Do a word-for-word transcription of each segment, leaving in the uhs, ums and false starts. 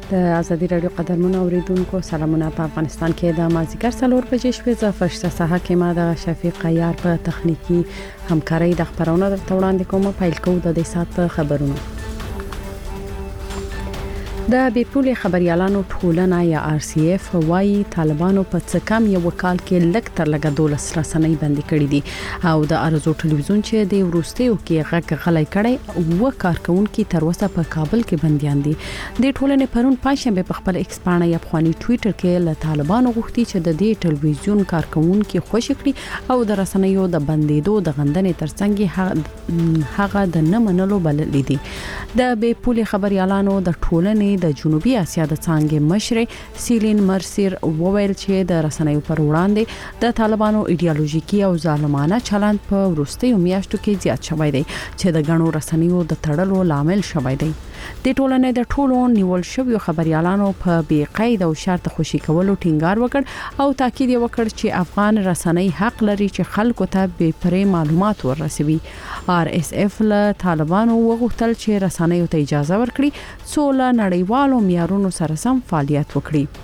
د ازادي رادیو قدرمنو اوریدونکو سلامونه. په افغانستان کې د مازیګر څلور بجې شپې ځه فرشته ساحه کې ما د شفیق عیار په تخنیکی همکاري د خبرونه درته وړاندې کوم. پیل کوو د دې سات خبرونه. د بیپولي خبريالانو ټولنه یا آر سی اف وايي طالبانو په څه کم یو کال کې لک تر لګه دولس رسنۍ بندي کړې دي او د ارزو ټلویزیون چې د ورستیو کې غږ غلای کړي او کارکونکو تر اوسه په کابل کې بنديان دي. د ټولنې پرون پنځشنبه په خپل ایکس باندې افغاني ټوئیټر کې له طالبانو غوښتي چې د دې ټلویزیون کارکونکو خوشی کړي او د رسنیو د بندیدو د غندنې ترڅنګ هغه د نه منلو بلل دي. د بیپولي خبريالانو د ټولنې د جنوبي اسیا د څنګه مشر سیلین مرسیر وویل چې د رسنیو پر وړاندې د طالبانو ایډیالوژیکي او ظالمانه چلند په وروستیو میاشتو کې زیات شوی دی چې د غنو رسنیو د تړلو لامل شوی دی. د ټولنې د ټولو نیول شویو خبريالانو په بی قید او شرط خوشی کولو ټینګار وکړ او تاکید وکړ چې افغان رسنۍ حق لري چې خلکو ته به پرې معلومات ورسوي. آر اس اف له طالبانو وغوښتل چې رسنیو ته اجازه ورکړي څو له نړیوالو معیارونو سره سم فعالیت وکړي.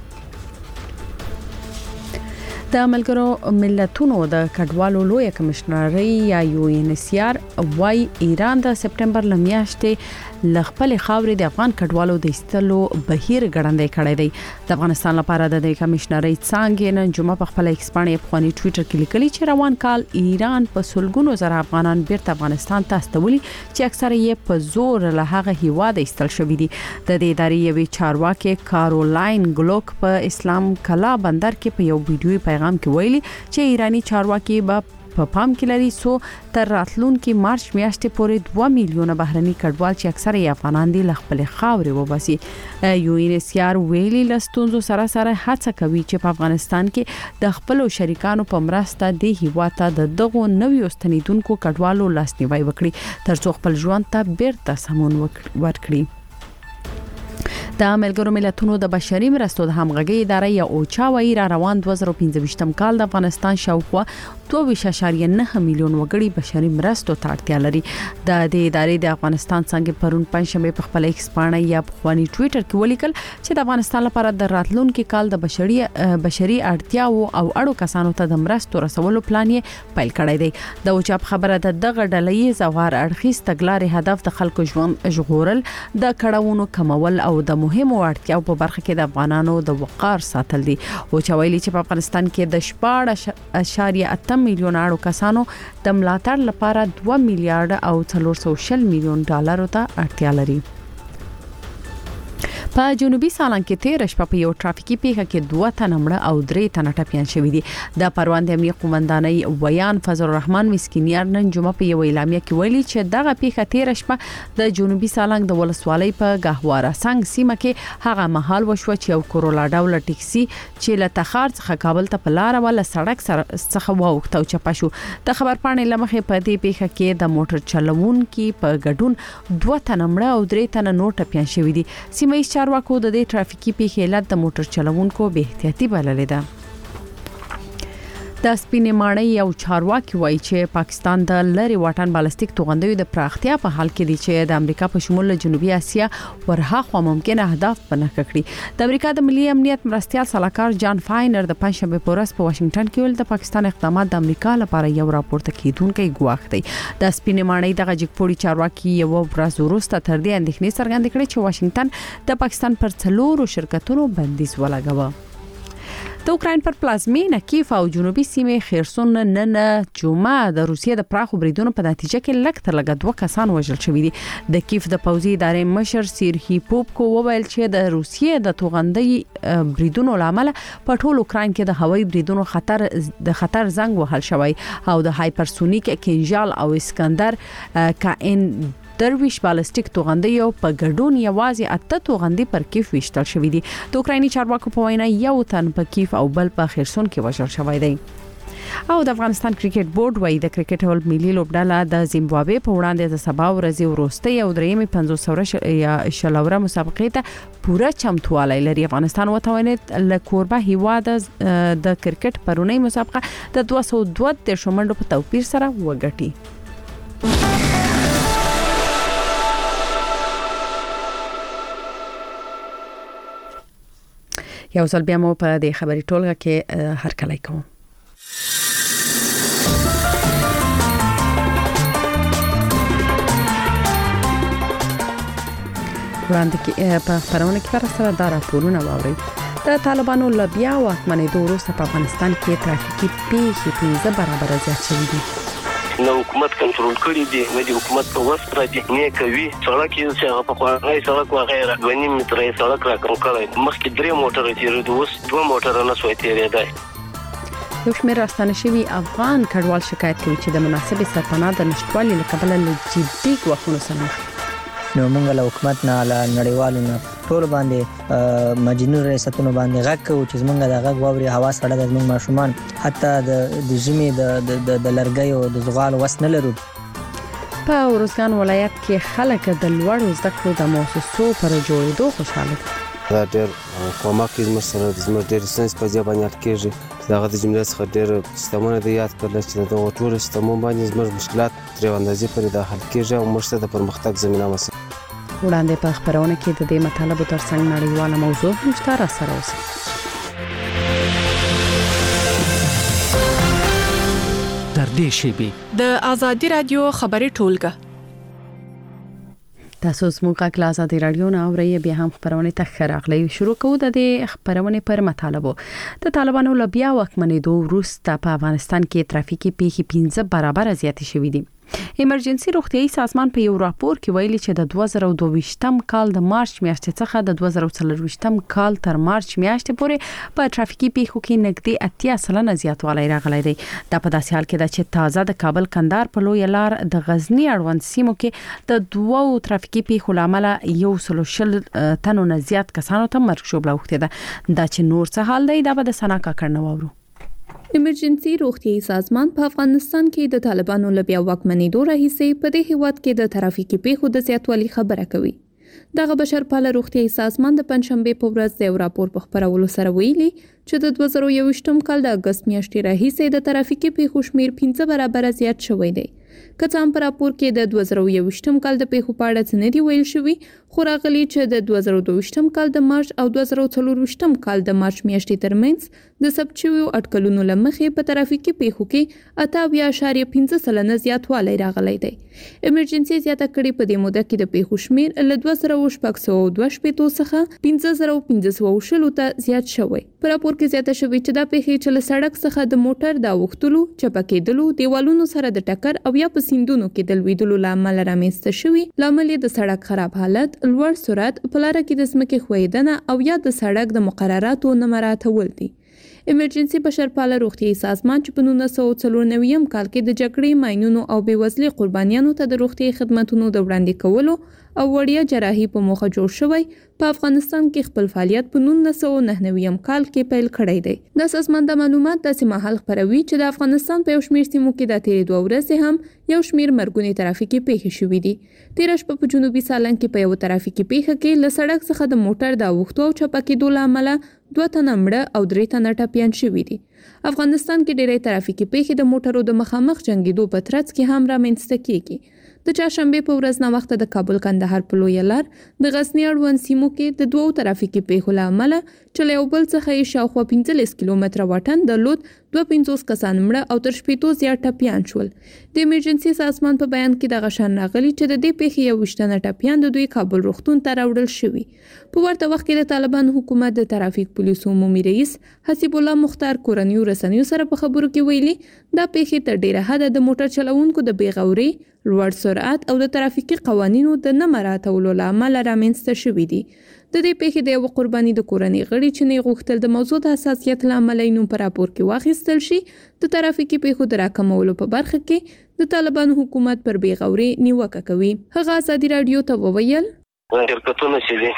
د ملګرو ملتونو د کډوالو لوی کمشنري یا یو ان ایس سی آر وايي ایران د سپټمبر لمیاشتې لخپل خاورې د افغان کډوالو د استلو بهیر ګړندې کړی دی. د افغانستان لپاره د کمشنري څنګه نن جمعه په خپل ایکس باندې افغاني ټوئیټر کې لیکلي چې روان کال ایران په سلګونو زره افغانان بیرته افغانستان ته استولي چې اکثره یې په زور له هغه هیواد استل شوی دي. د دې ادارې یوې چارواکي کارولاین ګلوک په اسلام کلا بندر کې په یو ویډیوي پیغام کې ویلي چې ایرانی چارواکي به په پام کې لري سو تر راتلونکي مارچ میاشتې پورې دوه میلیونه بهرني کډوال چې اکثره یې افغانان دي خپل خاورې وباسي. یو ان ایس سی آر ویلي لستونزو سره سره هڅه کوي چې په افغانستان کې د خپل شریکانو په مرسته د هیواته د دغو نویو ستنیدونکو کډوالو لاسنیوي وکړي ترڅو خپل ژوند ته بیرته سمون ورکړي. د ملګرو ملتونو د بشري مرستو د همغږي ادارې یا اوچا وایي را روان دوه زره پنځه کال د افغانستان شاوخوا دوه اعشاریه نه میلیون وګړي بشري مرستو ته اړتیا لري. د دې ادارې د افغانستان څنګه پرون پنځشنبه په خپل ایکس باندې یا په خواني ټوئیټر کې ولیکل چې د افغانستان لپاره د راتلونکي کال د بشري بشري اړتیاو او اړو کسانو ته د مرستو رسولو پلان یې پیل کړی دی. د اوچا خبره د دغه ډلې زوار اړخیز تګلارې هدف د خلکو ژوند ژغورل د کډوونو کمول او د مهمو اړتیاو په برخه کې د افغانانو د وقار ساتل دي. او چې ویلي چې په افغانستان کې د شپږ اشاریه اته میلیون اړو کسانو د ملاتړ لپاره دوه میلیارډ او څلور سوه شل میلیون ډالر ته اړتیا لري. په جنوبي سالنګ کې تیر شپه په یو ټرافیکي پیښه کې دوه تنه مړه او درې تنه ټپيان شوي دي. د پروان د امنیت قومندانۍ ویان فضل الرحمن مسکینیار نن جمعه په یو اعلامیه کې ویلي چې دغه پیښه تیر شپه د جنوبي سالنګ د ولسوالۍ په گهواره څنګه سیمه کې هغه مهال وشو چې یو کورولا ډول ټیکسي چې له تخار څخه کابل ته په لار ولا سړک څخه واوښته او چپه شو. د خبر پاڼې لمخې په دې پیښه کې د موټر چلوونکو په ګډون دوه تنه مړه او درې تنه نور ټپيان شوي دي. سیمه چارواکو د دې ټرافیکي پیښې علت د موټر چلوونکو بے احتیاطي بللې ده. د سپینې ماڼۍ یو چارواکي وایي چې پاکستان د لری واټن بالستیک توغندیو د پراختیا په حال کې دی چې د امریکا په شمول جنوبي اسیا ورهاخوا ممکن اهداف بنه کړي. د امریکا د ملي امنیت مرستيال صلاحکار جان فاینر د پنځشنبه په ورځ په واشنگټن کې ول د پاکستان اقدامات د امریکا لپاره یو راپورته کیدونکي ګواښ دی. د سپینې ماڼۍ دغه جګپوړي چارواکي یو ورځ وروسته تر دې اندېښنې څرګندې کړې چې واشنگټن د پاکستان پر څلورو شرکتونو بندیز ولګاوه. د اوکراین پر پلازمینه کیف او جنوبي سیمه خرسون نن جمعه د روسیې د پراخو بریدونو په نتیجه کې لږ تر لږه دوه کسان وژل شوي دي. د کیف د پوځي ادارې مشر سیرهی پوپکو وویل چې د روسیې د توغندۍ بریدونو لامل په ټول اوکراین کې د هوایي بریدونو خطر د خطر زنګ وهل شوی او د هایپرسونیک کینجال او اسکندر کائن درویش بالستیک توغندیو په ګډون یوازې اته توغندي پر کیف وشتل شوې دي. د اوکرایني چارواکو په وینا یو تن په کیف او بل په خرسون کې وژل شوی دی. او د افغانستان کرکټ بورډ وايي د کرکټ ول ملي لوبډاله د زیمبابوې په وړاندې د سبا ورځې وروستۍ او درېمې پنځوس یا شلوره مسابقې ته پوره چمتوالی لري. افغانستان وتوانید له کوربه هیواد د کرکټ پرونی مسابقه د دوه سوه دوه دیرش منډو په توپیر سره وګټي. یو ځل بیا مو په دې خبري ټولګه کې هر کله کوم. وړاندې کې په خبرونه کې پر سره دا راپورونه واوري. د طالبانو له بیا واکمنېدو وروسته په افغانستان کې ترافیکي پیښې پنځه برابر زیات شوې دي. نو حکومت کنټرول کړی دی، نو د حکومت په وسط راځي نه کوي. سړک یې چې هغه په خوانای سړک وغیرہ دوه نیم متره سړک راکم کړی، مخکې درې موټر تیرېدو، اوس دوه موټر نه سوي تیرېدای. یو شمېر راستنه شوي افغان کډوال شکایت کوي چې د مناسبې سرپناه د نشټوالي له کبله له جدي ګواښونو سره مخ. نو موږ له حکومت نه له نړیوالو نه ټول باندې مجنون ریاستونو باندې غږ کوو چې موږ د غږ واوري هوا سره د موږ ماشومان حتی د د ژمي د د لرګیو د زغال وس نه لرو. په ورزګان ولایت کې خلک د لوړو زده کړو د مؤسسو پر جوړېدو خوشاله دي. دا ډېر کومک کوي زموږ سره زموږ ډېر ساينس په ځای باندې کېږي. دغه د جملې څخه ډېر سیستمونه د یاد کړل چې د ټولو سیستمونو باندې زموږ مشکلات تر اندازې پورې د حل کېږي او موږ ته د پرمختګ زمينه مسه. وړاندې په خبرونه کې د دې مطالبه ترڅنګ نړیواله موضوع هم شته سره اوسه. تر دې شیبې د ازادي رادیو خبري ټولګه تاسو زموږ غږ ازادي رادیو نه اورئ. بیا هم خبرونه ته خراغلی شروع کوو د خبرونه پر مطالبه. د طالبانو له بیا واکمنېدو وروسته په افغانستان کې ترافیکي پیښې پنځه برابر زیاتې شوې دي. ایمرجنسي روغتيایي سازمان په یو راپور کې ویلي چې د دوه زره دوه ویشتم کال د مارچ میاشتې څخه د دوه زره څلور ویشتم کال تر مارچ میاشتې پورې په ترافیکي پیښو کې نږدې اتیا سلنه زیاتوالی راغلی دی. دا په داسې حال کې ده چې تازه د کابل کندهار په لوی لار د غزنی اړوند سیمو کې د دوو ترافیکي پیښو لامل یو سل شل تنو نه زیات کسانو ته مرګ ژوبله وخته ده. دا چې نور څه حال دی دا به د سنا کاکړ نه واورو. ایمرجنسي روغتيایي سازمان په افغانستان کې د طالبانو له بیا واکمنېدو راهیسې په دې هیواد کې د ترافیکي پیښو د زیاتوالي خبره کوي. دغه بشرپاله روغتيایي سازمان د پنځشنبه په ورځ د راپور په خبرولو سره ویلي چې د دوه زره یو ویشتم کال د اگست میاشتې راهیسې د ترافیکي پیښو شمیر پنځه برابر زیات شوی دی. که څه هم په راپور کې د دوه زره یو ویشتم کال د پیښو په اړه څه نه دی ویل شوی، خو راغلی چې د دوه زره دوه ویشتم کال د مارچ او دوه زره څلور ویشتم کال د مارچ میاشتې ترمنځ د ثبت شویو اټکلونو له مخې په ترافیکي پیښو کې اته اویا اعشاریه پنځه سلنه زیاتوالی راغلی دی. ایمرجنسي زیاته کړې په دې موده کې د پیښو شمیر له دوه زره شپږ سوه دوه شپېته څخه پنځه زره پنځه سوه شل ته زیات شوی. په راپور کې زیاته شوی چې دا پیښې چې له سړک څخه د موټر د اوښتلو، چپه کېدلو، دیوالونو سره د ټکر او یا په سیندونو کې د لویدلو لامل رامنځته شوی. لامل د سړک خراب حالت، لوړ سرعت، په لار کې د ځمکې ښویدنه او یا د سړک د مقرراتو نه مراعاتول دي. ایمرجنسي بشرپاله روغتيایي سازمان چې په نولس سوه څلور نوي کال کې د جګړې، ماینونو او بېوزلۍ قربانیانو ته د روغتيایي خدماتو د وړاندې کولو او وړیا جراحي په موخه جوړ شوی، په افغانستان کې خپل فعالیت په نولس سوه نهه نوي کال کې پیل کړی دی. د سازمان د معلومات داسې مهال خپروي چې د افغانستان په یو شمېر سیمو کې د تیرې دوه ورځې هم یو شمېر مرګونې ترافیکي پیښې شوې دي. تېره شپه په جنوبي سالنګ کې په یو ترافیکي پیښه کې له سړک څخه د موټر د اوښتو او چپه کېدو له امله دوه تنه مړه او درې تنه ټپیان شوي دي. افغانستان کې ډېرې ترافیکي پیښې د موټرو د مخامخ جنګېدو په ترڅ کې هم رامنځته کېږي. د چهارشنبه په ورځ نه وخت د کابل کندهار په لوی لار د غزنی اړوند سیمو کې د دوو ترافیکي پیښو له امله چې له یو بل څخه یې شاوخوا پنځلس کیلومتره واټن درلود، دوه پنځوس کسان مړه او تر شپېتو زیات ټپیان شول. د ایمرجنسي سازمان په بیان کې دغه شان راغلي چې د دې پیښې یو ویشتنه ټپیان د دوی کابل روغتون ته راوړل شوي. په ورته وخت کې د طالبان حکومت د ترافیک پولیسو عمومي رئیس حسیب الله مختار کورنیو رسنیو سره په خبرو کې ویلي دا پیښې تر ډیره حده د موټر چلوونکو د بېغورۍ، لوړ سرعت او د ترافیکي قوانینو د نه مراعاتولو له امله رامنځته شوي دي. د دې پیښې د یو قرباني د کورنۍ غړي چې نه غوښتل د موضوع د حساسیت له امله یې نوم په راپور کې واخیستل شي، د ترافیکي پیښو د راکمولو په برخه کې د طالبانو حکومت پر بېغورۍ نیوکه کوي. هغه ازادي راډیو ته وویل شرکتونه چې دي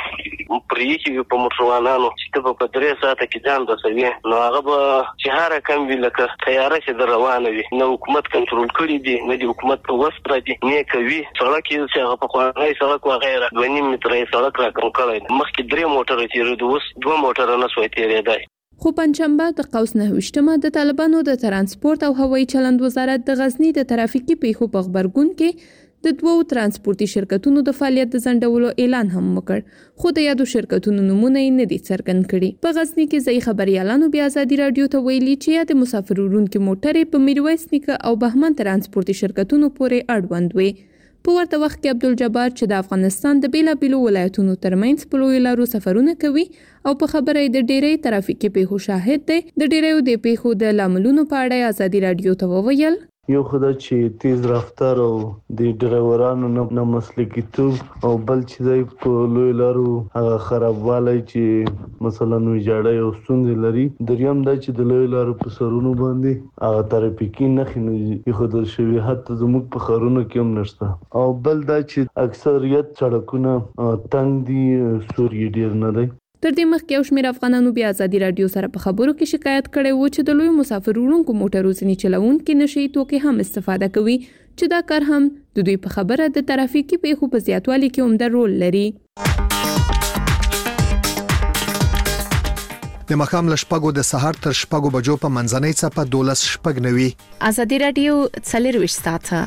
پرېږي په موټروانانو چې ته په درې ساعته کې ځان رسوي، نو هغه به چې هر کم وي لکه تیاره چې د روانه وي. نو حکومت کنټرول کړی دی، نو د حکومت په وسط راځي نه کوي. سړک یې چې هغه په خوانای سړک وغیرہ دوه نیم متره سړک راکم کړی، مخکې درې موټر تیرېدو، اوس دوه موټر نه سوي تیرېدای. خو پنځشنبه د قوس نهه ویشتمه د طالبانو د ترانسپورت او هوایي چلند وزارت د غزنی د ترافیکي پیښو په خبرګون کې د دوو ترانسپورتي شرکتونو د فعالیت د ځنډولو اعلان هم وکړ، خو د یادو شرکتونو نومونه یې نه دي څرګند کړي. په غزني کې ځایي خبريالانو بیا ازادي رادیو ته ویلي چې یا د مسافر وړونکو موټرې په میرویس نیکه او بهمن ترانسپورتي شرکتونو پورې اړوند وي. په ورته وخت کې عبدالجبار چې د افغانستان د بیلابیلو ولایتونو ترمنځ په لویو لارو سفرونه کوي او په خبره د ډیری ترافیکي پیښو شاهد دی، د ډیریو د پیښو د لاملونو په اړه ازادي رادیو ته وویل: یو خدای چې تیز رفتار او د ډرایورانو نه مسلکیتوب او بل چې دی په لوی لارو هغه خرابوالی چې مثلا ویجاړی او ستونزې لري. دریم دا چې د لوی لارو په سرونو باندې هغه ترافیکي نښې نه ایښودل شوي، حتی زموږ په ښارونو کې هم نشته. او بل دا چې اکثریت سړکونه تنګ دي، سور یې ډېر نه دی. تر دې مخکې یو شمېر افغانانو بیا ازادي رادیو سره په خبرو کې شکایت کړی و چې د لوی مسافر وړونکو موټرو ځینې چلوونکي نشي توکي هم استفاده کوي، چې دا کار هم د دوی په خبره د ترافیکي پیښو په زیاتوالي کې عمده رول لري. د مخام لشپګو د سحر تر شپګو بجو په منځنۍ څپه دولس شپګ نوي. ازادي رادیو څلرويشت ساعته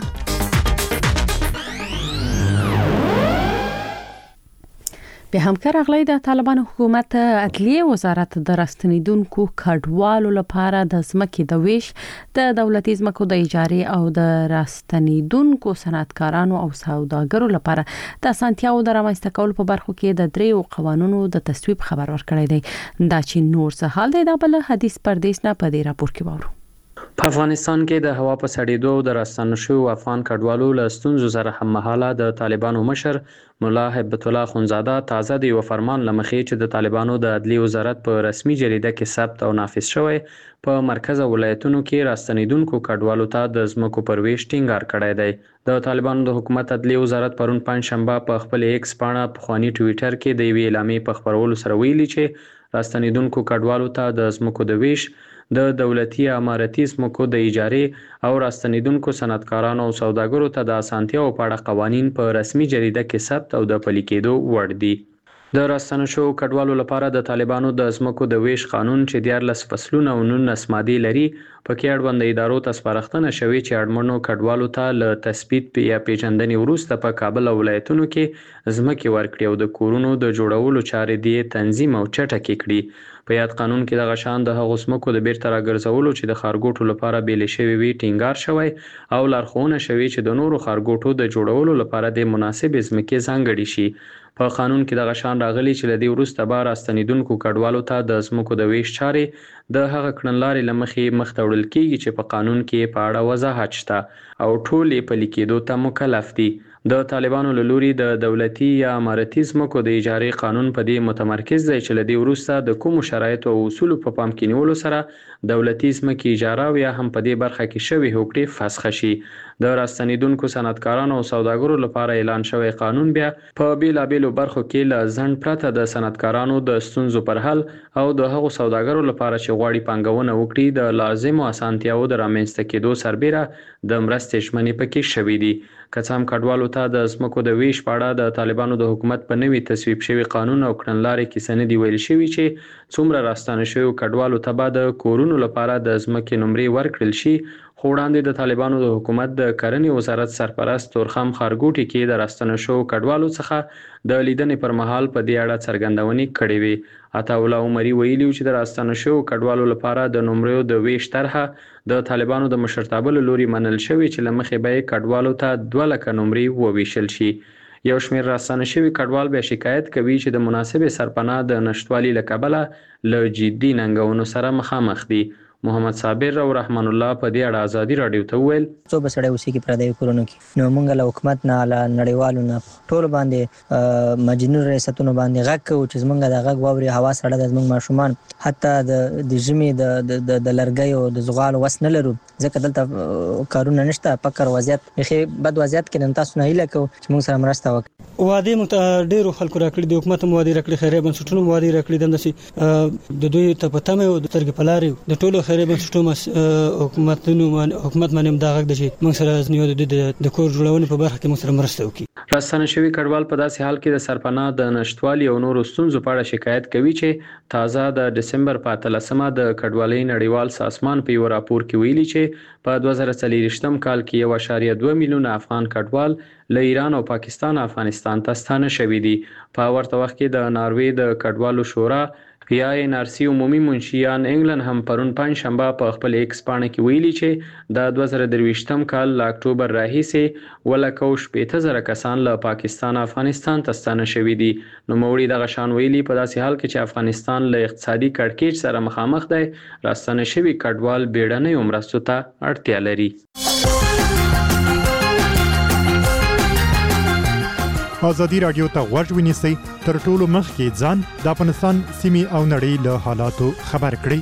به همکار اغلی د طالبان حکومت عدلیه وزارت د راستنیدونکو کډوالو لپاره د ځمکې د ویش، د دولتي ځمکو د اجارې او د راستنیدونکو صنعتکارانو او سوداګرو لپاره د اسانتیاو د رامنځته کولو په برخو کې د دریو قوانینو د تصویب خبر ورکړی دی. دا چې نور څه حال دی، دا بل حدیث پردیس نه په دې راپور کې وورو. په افغانستان کې د هوا په سړېدو او د راستنو شویو افغان کډوالو له ستونزو سره هممهاله د طالبانو مشر ملا هیبت الله خونزاده تازه د یو فرمان له مخې چې د طالبانو د عدلیې وزارت په رسمي جریده کې ثبت او نافذ شوی، په مرکز او ولایتونو کې راستنیدونکو کډوالو ته د ځمکو پر ویش ټینګار کړی دی. د طالبانو د حکومت عدلیې وزارت پرون پنځشنبه په خپل ایکس پاڼه پخواني ټویټر کې د یوې اعلامیې په خپرولو سره ویلي چې راستنیدونکو کډوالو ته د ځمکو د ویش، د دولتي امارتي ځمکو د اجارې او راستنیدونکو صنعتکارانو او سوداګرو ته د اسانتیاو په اړه قوانین په رسمي جریده کې ثبت او د پلي کېدو وړ دي. د راستنو شویو کډوالو لپاره د طالبانو د ځمکو د ویش قانون چې دیارلس فصلونه او نولس مادې لري، پکې اړوند ادارو ته سپارښتنه شوې چې اړمنو کډوالو ته له تثبیت یا پیژندنې وروسته په کابل او ولایتونو کې ځمکې ورکړي او د کورونو د جوړولو چارې دې تنظیم او چټکې کړي. په یاد قانون کې دغه شان د هغو ځمکو د بیرته راګرځولو چې د ښارګوټو لپاره بیلې شوې وي ټینګار شوی او لارښوونه شوې چې د نورو ښارګوټو د جوړولو لپاره د مناسبې ځمکې ځانګړې شي. په قانون کې دغه شان راغلي چې له دې وروسته به راستنیدونکو کډوالو ته د ځمکو د ویش چارې د هغه کړنلارې له مخې مخته وړل کېږي چې په قانون کې په اړه وضاحت شته او ټول یې پلي کېدو ته مکلف دي. د طالبانو له لوري د دولتي یا امارتي ځمکو د اجارې قانون په دې متمرکز دی چې له دې وروسته د کومو شرایطو او اصولو په پام کې نیولو سره دولتي ځمکې اجاره او یا هم په دې برخه کې شوي هوکړې فسخ شي. د راستنیدونکو صنعتکارانو او سوداګرو لپاره اعلان شوی قانون بیا په بیلابیلو برخو کې له ځنډ پرته د صنعتکارانو د ستونزو پر حل او د هغو سوداګرو لپاره چې غواړي پانګونه وکړي د لازمو اسانتیاو د رامنځته کېدو سربیره د مرستې ژمنې پکې شوي دي. که څه هم کډوالو ته د ځمکو د ویش په اړه د طالبانو د حکومت په نوي تصویب شوي قانون او کړنلارې کې څه نه دي ویل شوي چې څومره راستانه شویو کډوالو ته به د کورونو لپاره د ځمکې نمرې ورکړل شي، خو وړاندې د طالبانو د حکومت د کرنې وزارت سرپرست تورخم خارګوټي کې د راستنه شویو کډوالو څخه د لیدنې پر مهال په دې اړه څرګندونې کړې وې. عطاالله عمري ویلي چې د راستنه شویو کډوالو لپاره د نمرو د ویش طرحه د طالبانو د مشرتابه له لوري منل شوې چې له مخې به یې کډوالو ته دوه لکه نمرې وویشل شي. یو شمېر راستنه شوي کډوال بیا شکایت کوي چې د مناسبې سرپناه د نشتوالي له کبله له جدي ننګونو سره مخامخ دي. محمد صابر او رحمان الله په دې اړه ازادي رادیو ته وویل: څو بسړی اوسې کې پردیو کورونو کې نو موږ له حکومت نه له نړیوالو نه ټول باندې مجنون ریاستونو باندې غږ کوو چې زمونږ د غږ واوري هوا سړه د زمونږ ماشومان حتی د د ژمي د د لرګیو د زغال وس نه لرو ځکه دلته کارونه نشته. فقر وضعیت بخې بد وضعیت کې نن تاسو نه هیله کوو چې موږ سره مرسته وکړي. وادي موږ ډیرو خلکو راکړي د حکومت مو وادي راکړي، خیریه بنسټونو مو وادي راکړي، دمدسي د دوی ته پته مې د ترګ پلاري د ټولو خیري بنسټونو حکومتونو حکومت باندې دا غږ د شي موږ سره نیو د کور جوړونې په برخه کې موږ سره مرسته وکړي. راستنه شوی کډوال په داسې حال کې د سرپناه د نشټوالي او نورو ستونزو په اړه شکایت کوي چې تازه د دسمبر په اتلسمه د کډوالۍ نړیوال سازمان په یو راپور کې ویلي چې په دوه زره څلور کال کې یو اشاریه دوه میلیونه افغان کډوال له ایران او پاکستان افغانستان ته ستانه شوي دي. په ورته وخت کې د ناروې د کډوالو شورا یا ان ار سی عمومي منشیان انګلند هم پرون پنځ شنبه په خپل ایکس پاڼه کې ویلي چې د دوه زره درویشتم کال له اکتوبر راهیسې ولکه شپږ زره کسان له پاکستان افغانستان ته ستانه شوي دي. نو موري د غشان ویلي په داسې حال کې چې افغانستان له اقتصادي کړکېچ سره مخامخ دی راستنه شوی کډوال بیړنۍ مرستو ته اړتیا لري. ازادي رادیو ته غوږ ونیسئ تر ټولو مخکې ځان د افغانستان سیمې او نړۍ له حالاتو خبر کړئ.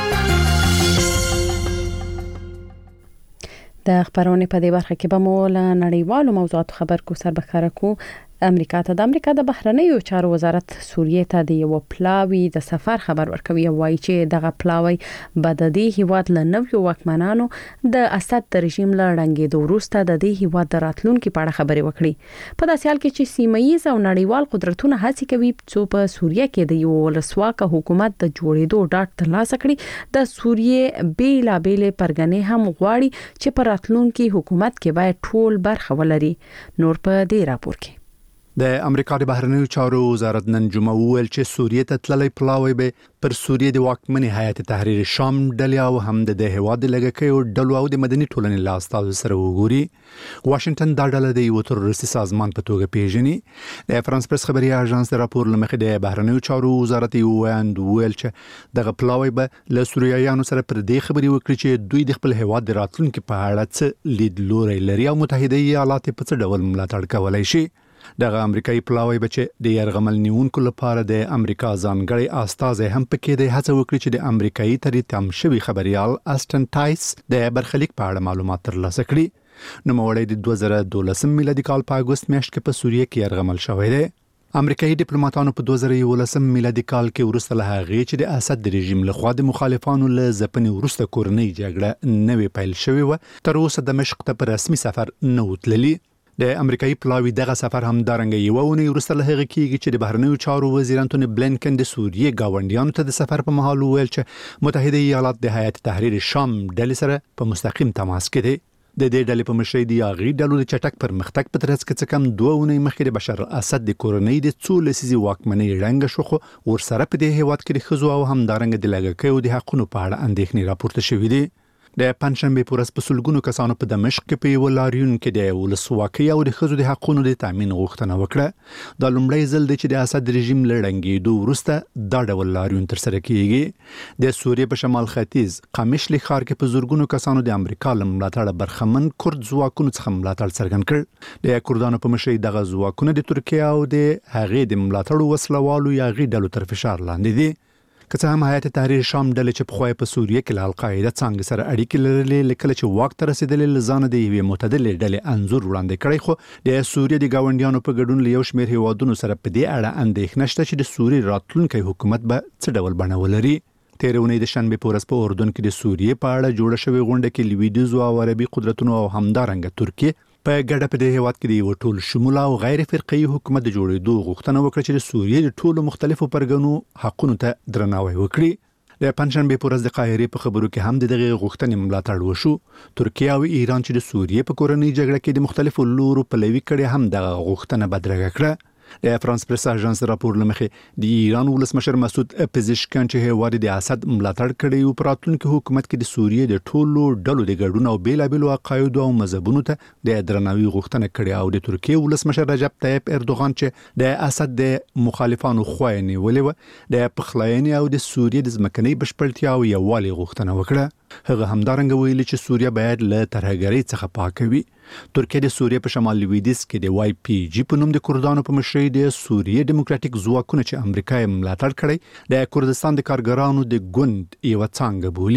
د خبرونې په دې برخه کې به مو له نړیوالو موضوعاتو خبر کو سر بخاره کو. امریکا ته د امریکا د بهرنیو چارو وزارت سوریې ته د یو پلاوی د سفر خبر ورکوي او وايي چې دغه پلاوی به د دې هیواد له نویو واکمنانو د اسد د رژیم له ړنګېدو وروسته د دې هیواد د راتلونکو په اړه خبرې وکړي. په داسې حال کې چې سیمه‌ییز او نړیوال قدرتونه هڅه کوي چې په سوریه کې د یو ولسواک حکومت د جوړېدو ډاډ ترلاسه کړي، د سوریې بیلا بیل پرګنې هم غواړي چې په راتلونکي حکومت کې باید ټول برخه ولري. نور په دې راپور کې د امریکا د بهرنیو چارو وزارت نن جمعه وویل چې سوریې ته تللی پلاوی به پر سوریې د واکمنې هیئت تحریر شام ډلې او هم د هیواد د لګکیو ډلو او د مدني ټولنې له استازو سره وګوري. واشنگټن دا ډله د یو تروریستي سازمان په توګه پیژني. د فرانس پریس خبري اژانس د راپور لمخې د بهرنیو چارو وزارت یو ویاند ویل چې دغه پلاوی به له سوریایانو سره پر دې خبري وکړي چې دوی د خپل هیواد د راتلونکو په اړه څه لیدلوري لري او متحده ایالات په څه ډول ملاتړ کولای شي. دغه امریکایي پلاوی بچ د يرغمل نیونکو لپاره د امریکا ځانګړي استازي هم پکې د هڅه وکړي چې د امریکایي تری تم شوی خبريال استن ټایس د برخلیک په اړه معلومات ترلاسه کړي. نو موړی د دوه زره دولسم میلادي کال په اگست میاشت کې په سوریه کې يرغمل شوی دی. امریکایي ډیپلوماټانو په دوه زره یولسم میلادي کال کې ورسته له هغې چې د اسد رژیم لخوا د مخالفانو له ځپنې ورسته کورنۍ جګړه نوې پیل شوې و، تر اوسه دمشق ته په رسمي سفر نه وتللی. د امریکایي پلاوی دغه سفر هم دارنګ یو ونی ورسته له هغه کېږي چې د بهرنیو چارو وزیر انټونی بلینکن د سوریې گاونډیانو ته د سفر په مهال ویل چې متحده ایالات د هیئت تحریر شام ډلې سره په مستقیم تماس کې دي. د دې ډلې په مشرۍ د یاغي ډلو د چټک پرمختګ په ترڅ کې څه کم دوه ونی مخکې د بشار اسد د کورنۍ د څو لسیزې واکمنۍ ړنګ شو، خو ورسره په دې هیواد کې د ښځو او هم دارنګ د لګکیو د حقونو په اړه اندېښنې راپورته شوې دي. د پنځشنبه په ورځ په سلګونو کسانو په دمشق کې په یو لاریون کې د ولسواکۍ او د ښځو د حقونو د تامین غوښتنه وکړه. دا لومړی ځل دی چې د اسد رژیم له ړنګېدو وروسته دا ډول لاریون ترسره کیږي. د سوریې په شمال ختیځ قمشلی ښار کې په زورګونو کسانو د امریکا له ملاتړه برخمن کورد ځواکونو څخه ملاتړ څرګند کړ. د کردانو په مشرۍ دغه ځواکونه د ترکیه او د هغې د ملاتړو وسلوالو یا غي ډلو تر فشار لاندې دي. که څه هم هیئت تحریر شام ډلې چې په خوای په سوریه کې له القاعده څنګه سره اړیکې لرلې، لیکل چې واک ته رسیدلې لزانه د یوې معتدلې ډلې انزور وړاندې کړی، خو د سوریې د گاونډیانو په ګډون له یو شمېر هیوادونو سره په دې اړه اندېښنه شته چې د سوریې راتلونکي حکومت به څه ډول بڼه ولري. تیرونی د شنبه په ورځ په اردن کې د سوریې په اړه جوړه شوې غونډه کې لویدیځ او عربي قدرتونو او همدارنګه ترکیه په ګډه په دې هیواد کې د یو ټول شموله او غیر فرقي حکومت د جوړېدو غوښتنه وکړه چې د سوریې د ټولو مختلفو پرګنو حقونو ته درناوی وکړي. د پنځشنبه په ورځ د قاهرې په خبرو کې هم دغه غوښتنې ملاتړ وشو. ترکیه او ایران چې د سوریې په کورنۍ جګړه کې د مختلفو لورو پلوي کړي هم دغه غوښتنه بدرګه کړه. د فرانس پریس اژانس راپور لمخې د ایران ولسمشر مسعود پزشکیان چې هیواد د اسد ملاتړ کړي او په راتلونکي حکومت کې د سوریې د ټولو ډلو د ګډون او بیلابېلو عقایدو او مذهبونو ته د درناوي غوښتنه کړې، او د ترکیه ولسمشر رجب طیب اردوغان چې د اسد د مخالفانو خوای نیولې و د پخلاینې او د سوریې د ځمکنۍ بشپړتیا او یووالي غوښتنه وکړه. هغه همدارنګه ویلي چې سوریه باید له ترهګرۍ څخه پاکه وي. ترکیه د سوریې په شمال لویدیځ کې د وای پی جی په نوم د کردانو په مشرۍ د سوریې دیموکراتیک ځواکونه چې امریکا یې ملاتړ کړی د کردستان د کارګرانو د ګوند یو څنګه بولی.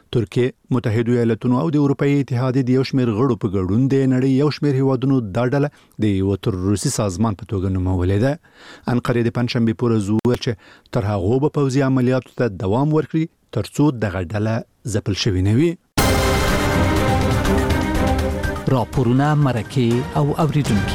ترکیه، متحده ایالاتونو او د اروپאי اتحاد د یو شمېر غړو په ګډون د نړۍ یو شمېر هیوادونو دا ډله د یو تروریستي سازمان په توګه نومولې ده. انقره د پنځشنبه پر ورځ وویل چې تر هغه به پوځي عملیاتو ته دوام ورکړي ترڅو دغه ډله ځپل شوې نه وي. راپورونه، مرکې او اوریدونکي.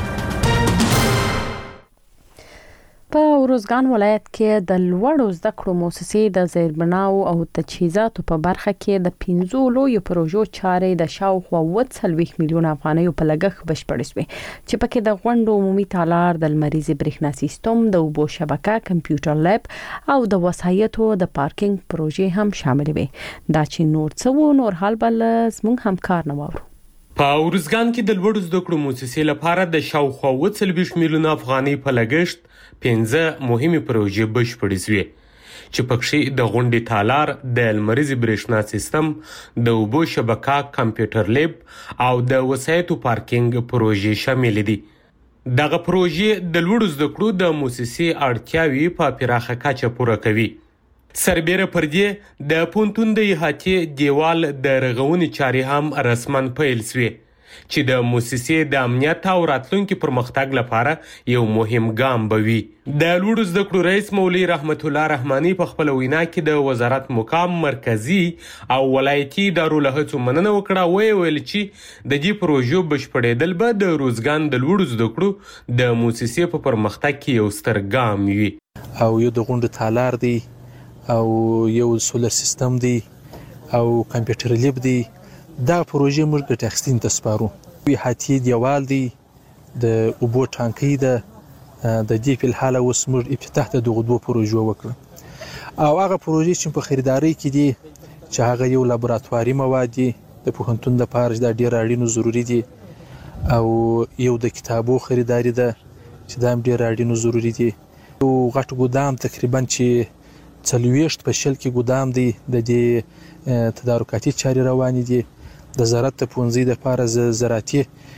په روزګان ولایت کې د لوړو زده کړو مؤسسې د زیربناو او تجهیزاتو په برخه کې د پنځو لویو پروژو چارې د شاوخوا اووه څلوېښت میلیونه افغانیو په لګښت بشپړې شوې چې پکې د غونډو عمومي تالار، د لمریزې برېښنا سیستم، د اوبو شبکه، کمپیوټر لیب او د وسایطو د پارکینګ پروژې هم شامل وي. دا چې نور څه وو نور حال بل زموږ همکار نه واورو. په ورزګان کې د لوړو زده کړو مؤسسې لپاره د شاوخوا اووه څلوېښت میلیونه افغانۍ په لګښت پنځه مهمې پروژې بشپړې شوې چې پکې د غونډې تالار، د لمریزې برېښنا سیستم، د اوبو شبکه، کمپیوټر لیب او د وسایطو پارکینګ پروژې شامل دي. دغه پروژې د لوړو زده کړو د مؤسسې اړتیاوې په پراخه کچه پوره کوي. سربېره پر دې د پونتون د احاطې دیوال د رغونې چارې هم رسماً پیل شوې چې د مؤسسې د امنیت او راتلونکي پرمختګ لپاره یو مهم ګام به وي. د لوړو زده کړو رئیس مولوي رحمت الله رحماني په خپله وینا کې د وزارت مقام، مرکزي او ولایتي ادارو له هڅو مننه وکړه. ویې ویل چې د دې پروژو بشپړېدل به د روزګان د لوړو زده کړو د مؤسسې په پرمختګ کې یو ستر ګام وي. او یو د غونډو تالار دی او یو سولر سیستم دی او کمپیوټر لیب دی. دا پروژې موږ ګټه اخیستنې ته سپارو. احاطې دیوال دی، د اوبو ټانکۍ ده. د دې په الحاله اوس موږ افتتاح ته دغو دوو پروژو وکړه. او هغه پروژې چې په خریدارۍ کې دي چې هغه یو لابراتواري مواد دي د پوهنتون لپاره دا ډېر اړین او ضروري دي، او یو د کتابو خریداري ده چې دا هم ډېر اړین او ضروري دي. یو غټ ګودام تقریبا چې څلوېښت په شل کې ګودام دی، د دې تدارکاتي چارې روانې دي. د زراعت د پوهنځي لپاره زراعتي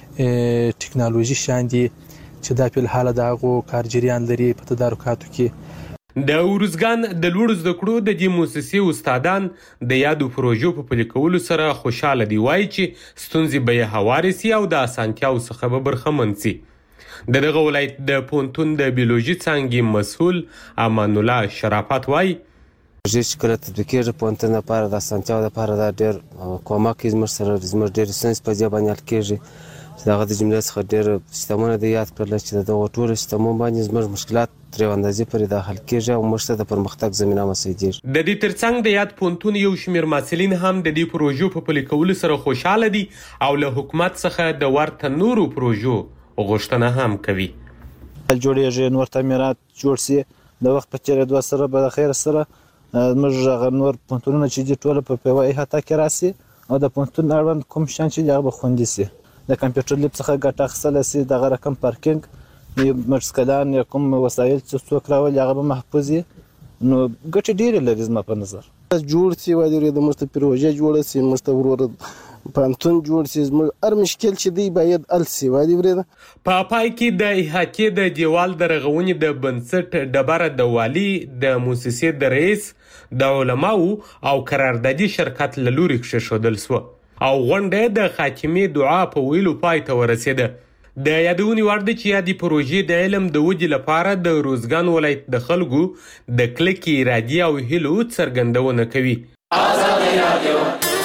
ټکنالوژي شیان دي چې دا په الحاله د هغو کار جریان لري په تدارکاتو کې. د ورزګان د لوړو زده کړو د دې مؤسسې استادان د یادو پروژو په پلي کولو سره خوشاله دي. وایي چې ستونزې به یې هوارې سي او د اسانتیاو څخه به برخمن سي. د دغه ولایت د پونتون د بیولوژي څانګې مسؤل امان الله شرافت وایي پروژې چې کله تطبیق کېږي پوهنتون لپاره د اسانتیاو لپاره دا ډېر کومک کوي. زموږ سره زموږ ډېر ساینس په دې باندې حل کېږي چې د هغه د جملې څخه ډېر سیستمونه د یاد کړل چې د دغو ټولو سیستمونو باندې زموږ مشکلات تر یوې اندازې پورې دا حل کېږي او موږ ته د پرمختګ زمینه مساعدېږي. د دې ترڅنګ د یاد پوهنتون یو شمېر محصلین هم د دې پروژو په پلي کولو سره خوشحاله دي او له حکومت څخه د ورته نورو پروژو غوښتنه هم کوي. جوړېږي نور تعمیرات جوړ سي د وخت په تېرېدو سره به د خیر سره موږ هغه نور پوهنتونونه چې دي ټوله په یوه احاطه کې راسي او د پوهنتون اړوند کوم شیان چې دي هغه به خوندي سي. د کمپیوټر لیب څخه ګټه اخیستلی سي، دغه رقم پارکینګ مرسکلان یا کوم وسایل چې څوک راولي هغه به محفوظ وي. نو ګټې ډېرې لري زما په نظر. جوړ سي وایي د موږ ته پروژه جوړه سي، موږ ته ورور پوهنتون جوړ سي، زموږ هر مشکل چې دی باید حل سي. وایي ورېده په پای کې د احاطې د دیوال د رغونې د بنسټ ډبره د والي، د مؤسسې د رئیس، د علماو او قراردادي شرکت له لوري کېښودل شوه او غونډه د خاتمې دعا په ویلو پای ته ورسېده. د یادونې وړ ده چې یادې پروژې د علم د ودې لپاره د روزګان ولایت د خلکو د کلکې ارادې او هیلو څرګندونه کوي. آزادي رادیو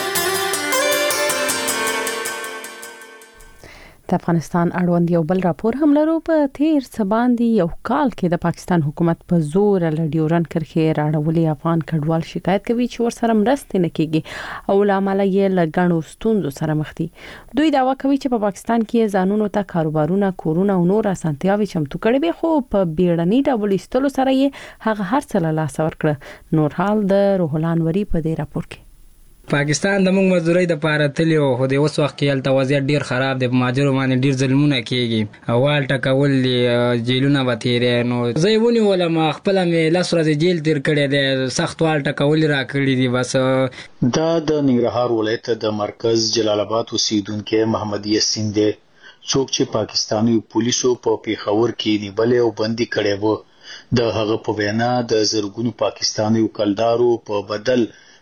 د افغانستان اړوند یو بل راپور هم لرو. په تیر څه باندې یو کال کې د پاکستان حکومت په زور له ډیورن کرښې راړولې افغان کډوال شکایت کوي چې ورسره مرستې نه کیږي او لامل یې له ګڼو ستونزو سره مخ دي. دوی دعوا کوي چې په پاکستان کې ځانونو ته کاروبارونه، کورونه او نور اسانتیاوې چمتو کړي وي، خو په بیړني ډول ایستلو سره یې هغه هر څه له لاسه ورکړه. نور حال د روح الله انوري په دې راپور کې. پاکستان د موږ مزدوري د پاره تللی او خو د اوس وخت کې هلته وضعیت ډېر خراب دی. په مهاجرو باندې ډېر ظلمونه کېږي او وال ټکول دي، جیلونه به تېری. نو زه یې ونیولم، خپله مې لس ورځې جیل تېر کړی دی، سخت وال ټکول را کړي دي. بس دا د ننګرهار ولایت د مرکز جلال آباد اوسیدونکی محمد یاسین دی، څوک چې پاکستاني پولیسو په پیښور کې نیولې او بندي کړی و. د هغه په وینا د زرګونو پاکستاني وکلدارو په بدل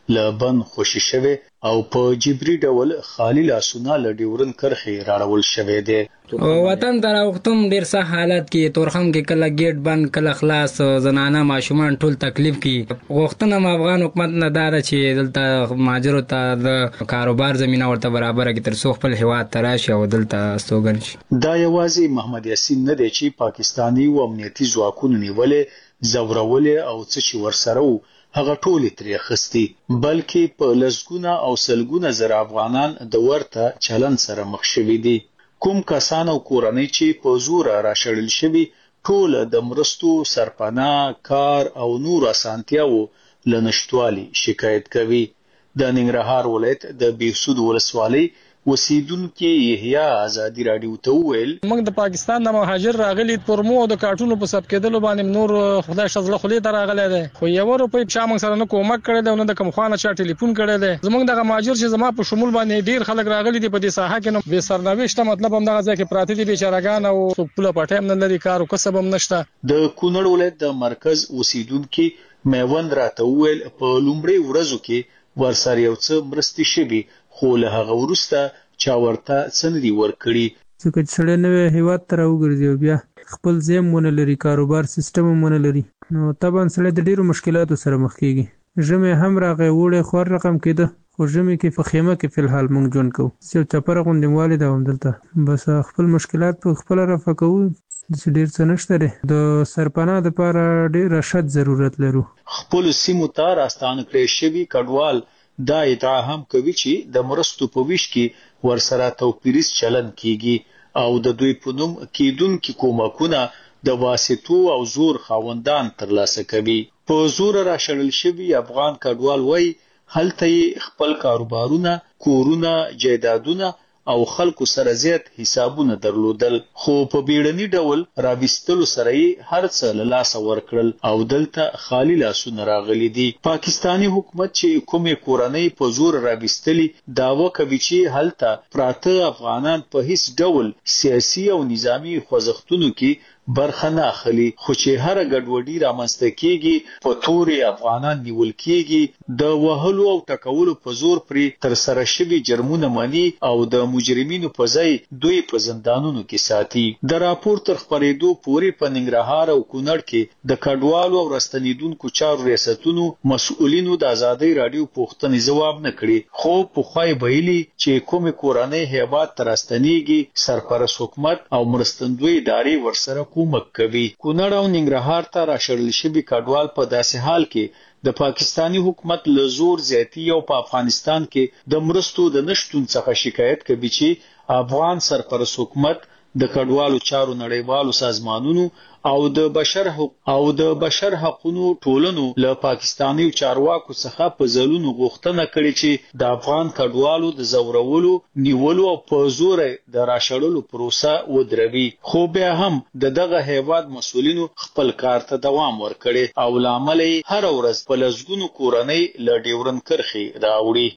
له بند خوشي شوی او په جبري ډول خالی لاسونه له ډیورن کرښې راړول شوی دی. وطن ته راوختم ډیر سخت حالت کې تورخم کې کله گیټ بند کله خلاص زنانه ماشومان ټول تکلیف کې غوښتنه م افغان حکومت نه دا ده چې دلته مهاجرو ته د کاروبار زمينه ورته برابر کړي تر څو خپل هیواد ته راشي او دلته استوګن شي. دا یوازې محمد یاسین نه دی چې پاکستانی او امنیتي ځواکونو نیولې زورولې او څه چې ورسره وو هغه ټولې ترې اخیستي بلکې په لسګونه او سلګونه زره افغانان د ورته چلن سره مخ شوي دي. کوم کسان او کورنۍ چې په زور راشړل شوي ټول د مرستو سرپناه کار او نور اسانتیاو لنشټوالي شکایت کوي. د ننګرهار ولایت د بیرسود ولسوالۍ وسیدونکو یحیی ازادي رادیو ته ویل موږ د پاکستان د مهاجر راغلي پرمو د کارټونو په سب کېدلو باندې نور خدای شزله خلی ته راغلی دی خو یو روپۍ چې موږ سره نه کومک کړی دی نو د کوم خوانه چا ټلیفون کړی دی زموږ د مهاجر چې زما په شمول باندې ډیر خلک راغلي دي په دې ساحه کې نو به سرنوشت مطلب هم دغه ځکه پراته دي بیچارهګان او خپل پټیم نه لري کار او کسب هم نشته. د کونړ ولایت د مرکز وسیدونکو میوند راته ویل په لومړی ورځو کې ورسره یو څه مرستې شوي خو له هغه وروسته چا ورته څنډي ورکړي ځکه چې سړی نوې هیواد ته راوګرځي او بیا خپل ځای مونږ لري کاروبار سیستم مونږ لري نو طبعا سړی د ډیرو مشکلاتو سره مخ کیږي. ژمی هم راغی وړې خور رقم کېده خو ژمی کې په خیمه کې فل حال مونږ ژوند کوو چې چپره غوندې والي دا هم دلته بس خپل مشکلات په خپل رفع کوو چې ډیر څه نشته لري. د سرپناه لپاره ډیر رشد ضرورت لرو. خپل سیمو ته راستانه کړی شوی کډوال دا ادعا هم کوي چې د مرستو په ویش کې ورسره توپیریز چلن کیږي او د دوی په نوم کیدونکو کومکونه د واسطو او زور خاوندان ترلاسه کوي. په زور راشړل شوی افغان کډوال وای هلته خپل کاروبارونه کورونه جیدادونه او خلکو سره زیات حسابونه درلودل خو په بیړني ډول راوستلو سره هر څه له لاسه ورکړل او دلته خالی لاسونه راغلي دي. پاکستانی حکومت چې کومې کورنۍ په زور راوستلي داوا کوي چې هلته پراته افغانان په هیڅ ډول سیاسي او نظامی خوځښتونو کې برخه نه اخلي خو چې هر ګډوډي رامنځته کیږي په توري افغانان نیول کیږي د وهلو او ټکولو په زور پرې تر سره شوی جرمونه مني او د مجرمینو په ځای دوی په زندانونو کې ساتي. د راپور تر خبرېدو پورې په ننګرهار او کونړ کې د کډوالو او راستنیدونکو چارو ریاستونو مسؤلینو د ازادي رادیو پوښتنې ځواب نه کړي خو په خوای ویلي چې کومې کورنۍ هیواد ته راستنیږي سرپرست حکومت او مرستندوی ادارې ورسره کومک کوي. کونړ او ننګرهار ته راشړل شوي کډوال په داسې حال کې د پاکستانی حکومت له زور زیاتی او په افغانستان کې د مرستو د نشټون څخه شکایت کوي چې افغان سرپرست حکومت د کډوالو چارو نړیوالو سازمانونو او د بشر حق او د بشر حقوقو ټولنو له پاکستانی چارواکو څخه په ځلونو غوښتنه کړې چې د افغان کډوالو د زورولو نیولو او په زور د راشړلو پروسه ودروي خو بیا هم د دغه هیواد مسؤلینو خپل کار ته دوام ورکړي او لامل هر ورځ په لږونو کورنۍ له ډیورن کرښې راوړي.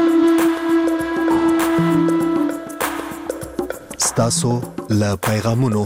ستاسو له پیغامونو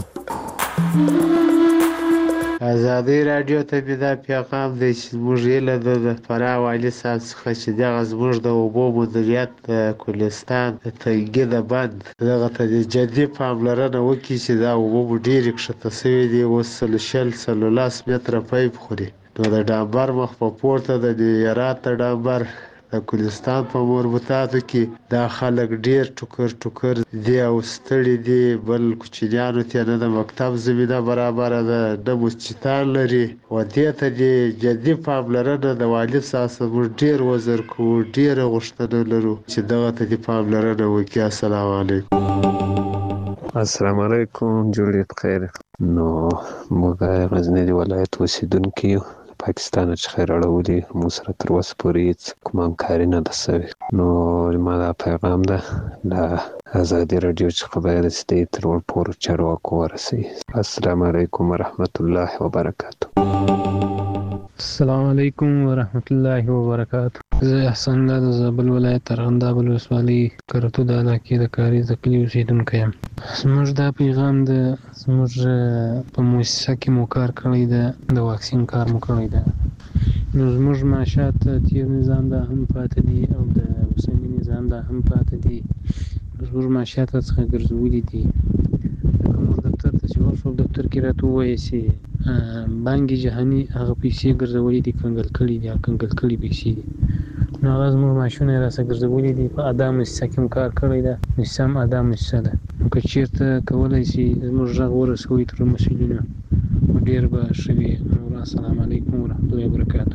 ازادي رادیو ته به دا پیغام دی چې موږ یې له د فراه والي صاحب څخه چې دغه زموږ د اوبو مدیریت د کلستان د تنګي د بند دغه ته جدي پاملرنه وکړي چې دا اوبه مو ډېرې کښته سوي دي اوس څلور شل څلور لس متره پیپ خوري نو د ډامبر مخ په پورته د هرات د ډامبر د کلستان په مربوطاتو کې دا خلک ډیر ټوکر ټوکر دی او ستړي دي بل کوچنیانو ته نه د مکتب زمینه برابر ده د مسجدان لري و دې ته دی جدي پاملرنه د والي صاحب ډیر وزر کو ډیر غوښتنه لرو چې دغه ته دی پاملرنه وکړي. السلام علیکم. السلام علیکم جوړیت خیر. نو موږ غزنی ولایت اوسیدونکي یو پاکستان چې خیر اړولي موږ سره تر اوسه پورې هېڅ کوم همکاري نه ده سوې نو زما دا پیغام ده له ازادي راډیو څخه باید چې دی تر ټولو چارواکو ورسوي. السلام علیکم ورحمت الله وبرکاته. السلام علیکم ورحمت الله وبرکاته. زه احسان الله د زابل ولایت ارغنداب ولسوالۍ کرتو د علاقې د کاریز د کلي اوسېدونکی یم. زموږ دا پیغام د زموږ په مؤسسه کې مو کار کړی ده د واکسین کار مو کړی ده نو زموږ معاشات تیر نظام دا هم پاتې دي او د اوسني نظام دا هم پاتې دي. زموږ معاشات څخه ګرځولي دي. لکه موږ دفتر ته چې ورشو دفتر کې راته ووایي چې بانک جهاني هغه پیسې ګرځولي دي کنګل کړي دي او کنګل کړي پیسې دي. نو هغه زموږ معاشونه یې راسره ګرځولي دي. په ادا مؤسسه کې هم کار کړی ده. مؤسسه هم ادا مؤسسه ده. نو که چېرته کولی شي زموږ غږ ورسوي تر مسؤلینو ډېر به ښه وي. نو السلام علیکم ورحمة الله وبرکاته.